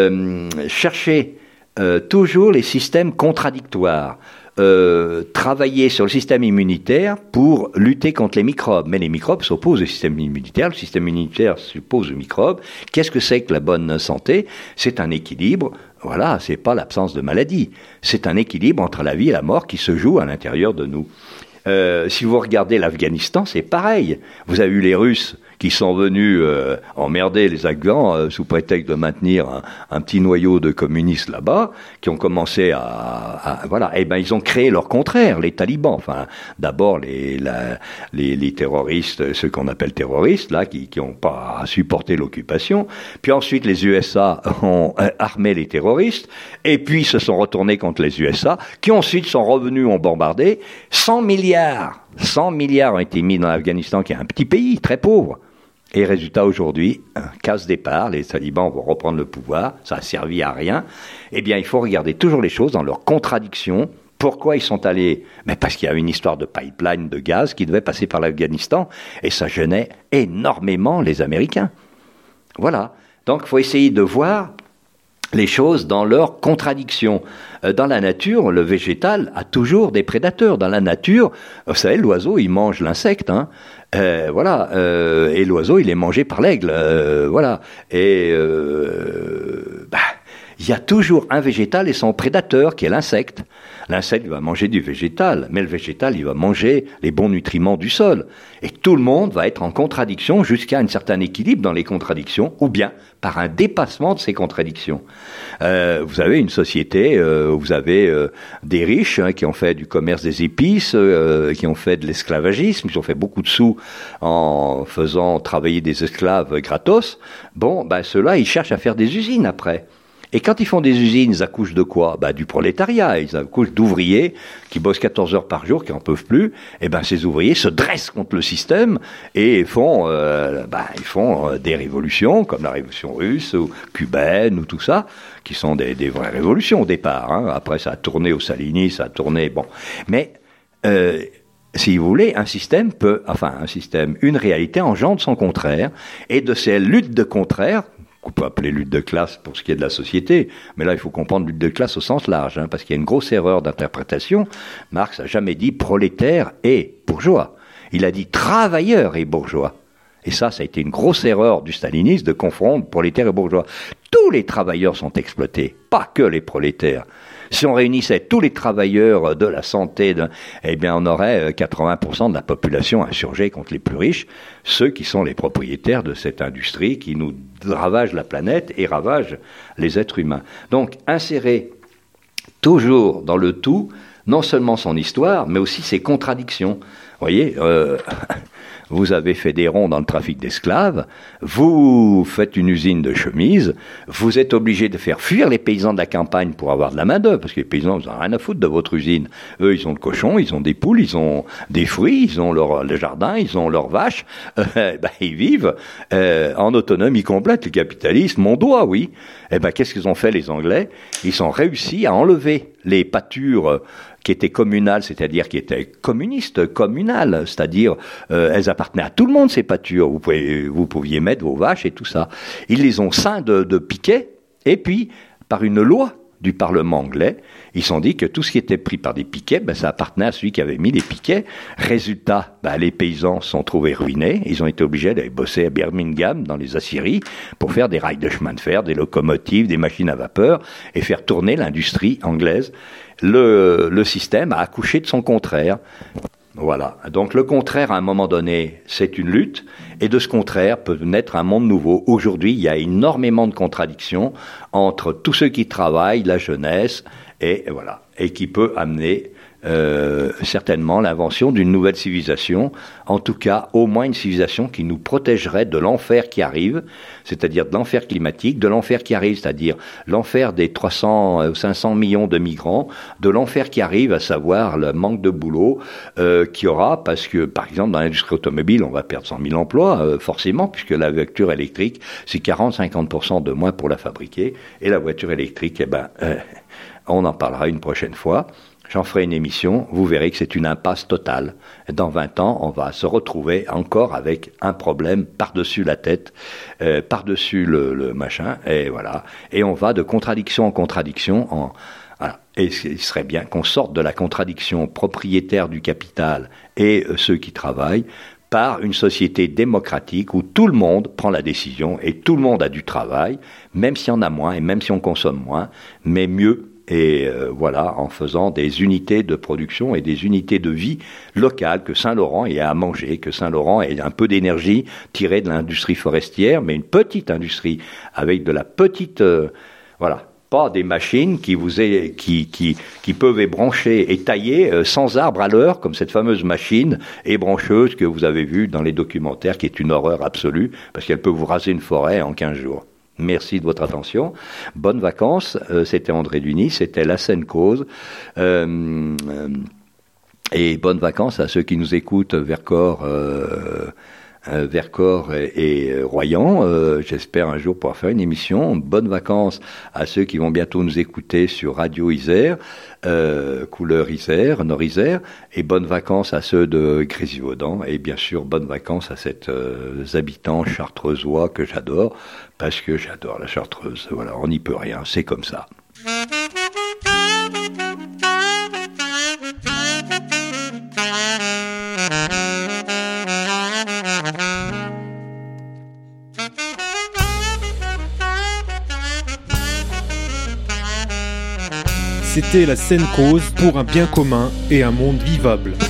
chercher toujours les systèmes contradictoires, travailler sur le système immunitaire pour lutter contre les microbes. Mais les microbes s'opposent au système immunitaire, le système immunitaire s'oppose aux microbes. Qu'est-ce que c'est que la bonne santé ? C'est un équilibre, voilà, c'est pas l'absence de maladie, c'est un équilibre entre la vie et la mort qui se joue à l'intérieur de nous. Si vous regardez l'Afghanistan, c'est pareil. Vous avez eu les Russes qui sont venus emmerder les Afghans sous prétexte de maintenir un petit noyau de communistes là-bas, qui ont commencé voilà, et ben ils ont créé leur contraire, les talibans. Enfin, d'abord les terroristes, ceux qu'on appelle terroristes, là, qui n'ont pas supporté l'occupation. Puis ensuite, les USA ont armé les terroristes, et puis se sont retournés contre les USA, qui ensuite sont revenus, ont bombardé. 100 milliards ont été mis dans l'Afghanistan, qui est un petit pays très pauvre. Et résultat, aujourd'hui, casse départ, les talibans vont reprendre le pouvoir, ça a servi à rien. Eh bien, il faut regarder toujours les choses dans leurs contradictions. Pourquoi ils sont allés? Mais parce qu'il y a une histoire de pipeline de gaz qui devait passer par l'Afghanistan, et ça gênait énormément les Américains. Voilà. Donc, il faut essayer de voir les choses dans leurs contradictions. Dans la nature, le végétal a toujours des prédateurs. Dans la nature, vous savez, l'oiseau, il mange l'insecte, hein. Voilà. Et l'oiseau, il est mangé par l'aigle. Voilà. Et il y a toujours un végétal et son prédateur qui est l'insecte. L'insecte va manger du végétal, mais le végétal, il va manger les bons nutriments du sol. Et tout le monde va être en contradiction jusqu'à un certain équilibre dans les contradictions, ou bien par un dépassement de ces contradictions. Vous avez une société, vous avez des riches qui ont fait du commerce des épices, qui ont fait de l'esclavagisme, qui ont fait beaucoup de sous en faisant travailler des esclaves gratos. Bon, ben ceux-là, ils cherchent à faire des usines après. Et quand ils font des usines, ils accouchent de quoi? Du prolétariat. Ils accouchent d'ouvriers qui bossent 14 heures par jour, qui n'en peuvent plus. Et ces ouvriers se dressent contre le système et font des révolutions, comme la révolution russe ou cubaine ou tout ça, qui sont des vraies révolutions au départ. Hein. Après, ça a tourné au Salini, ça a tourné... Bon. Mais... si vous voulez, une réalité engendre son contraire, et de ces luttes de contraire, qu'on peut appeler lutte de classe pour ce qui est de la société, mais là il faut comprendre lutte de classe au sens large, hein, parce qu'il y a une grosse erreur d'interprétation. Marx n'a jamais dit prolétaire et bourgeois, il a dit travailleur et bourgeois. Et ça a été une grosse erreur du stalinisme de confondre prolétaire et bourgeois. Tous les travailleurs sont exploités, pas que les prolétaires. Si on réunissait tous les travailleurs de la santé, eh bien on aurait 80% de la population insurgée contre les plus riches, ceux qui sont les propriétaires de cette industrie qui nous ravage la planète et ravage les êtres humains. Donc insérer toujours dans le tout, non seulement son histoire, mais aussi ses contradictions. Vous voyez, vous avez fait des ronds dans le trafic d'esclaves, vous faites une usine de chemises, vous êtes obligé de faire fuir les paysans de la campagne pour avoir de la main-d'œuvre, parce que les paysans, ils n'ont rien à foutre de votre usine. Eux, ils ont le cochon, ils ont des poules, ils ont des fruits, ils ont le jardin, ils ont leurs vaches, ils vivent en autonomie complète. Le capitalisme, mon doigt, oui. Qu'est-ce qu'ils ont fait, les Anglais? Ils ont réussi à enlever les pâtures qui étaient communales, c'est-à-dire qui étaient communales, c'est-à-dire elles appartenaient à tout le monde, ces pâtures. Vous pouviez mettre vos vaches et tout ça. Ils les ont ceints de piquets, et puis, par une loi du Parlement anglais, ils se sont dit que tout ce qui était pris par des piquets, ça appartenait à celui qui avait mis les piquets. Résultat, les paysans se sont trouvés ruinés. Ils ont été obligés d'aller bosser à Birmingham, dans les aciéries, pour faire des rails de chemin de fer, des locomotives, des machines à vapeur, et faire tourner l'industrie anglaise. Le système a accouché de son contraire. Voilà. Donc le contraire, à un moment donné, c'est une lutte, et de ce contraire peut naître un monde nouveau. Aujourd'hui, il y a énormément de contradictions entre tous ceux qui travaillent, la jeunesse, et voilà, et qui peut amener certainement l'invention d'une nouvelle civilisation, en tout cas au moins une civilisation qui nous protégerait de l'enfer qui arrive, c'est-à-dire de l'enfer climatique, de l'enfer qui arrive, c'est-à-dire l'enfer des 300 ou 500 millions de migrants, de l'enfer qui arrive, à savoir le manque de boulot qu'il y aura, parce que par exemple dans l'industrie automobile on va perdre 100 000 emplois forcément, puisque la voiture électrique c'est 40-50% de moins pour la fabriquer, et la voiture électrique, on en parlera une prochaine fois. J'en ferai une émission, vous verrez que c'est une impasse totale. Dans 20 ans, on va se retrouver encore avec un problème par-dessus la tête, par-dessus le machin, et voilà. Et on va de contradiction en contradiction. Voilà. Et il serait bien qu'on sorte de la contradiction propriétaire du capital et ceux qui travaillent, par une société démocratique où tout le monde prend la décision et tout le monde a du travail, même s'il y en a moins et même si on consomme moins, mais mieux Et voilà, en faisant des unités de production et des unités de vie locales, que Saint-Laurent ait à manger, que Saint-Laurent ait un peu d'énergie tirée de l'industrie forestière, mais une petite industrie avec de la petite, voilà, pas des machines qui peuvent ébrancher et tailler sans arbre à l'heure, comme cette fameuse machine ébrancheuse que vous avez vue dans les documentaires, qui est une horreur absolue, parce qu'elle peut vous raser une forêt en 15 jours. Merci de votre attention. Bonnes vacances. C'était André Duny, c'était La Saine Cause. Et bonnes vacances à ceux qui nous écoutent Vercors et Royan. J'espère un jour pouvoir faire une émission. Bonnes vacances à ceux qui vont bientôt nous écouter sur Radio Isère, couleur Isère, Nord-Isère, et bonnes vacances à ceux de Grésivaudan, et bien sûr bonnes vacances à ces habitants chartreusois que j'adore, parce que j'adore la Chartreuse. Voilà, on n'y peut rien, c'est comme ça. C'était La Saine Cause pour un bien commun et un monde vivable.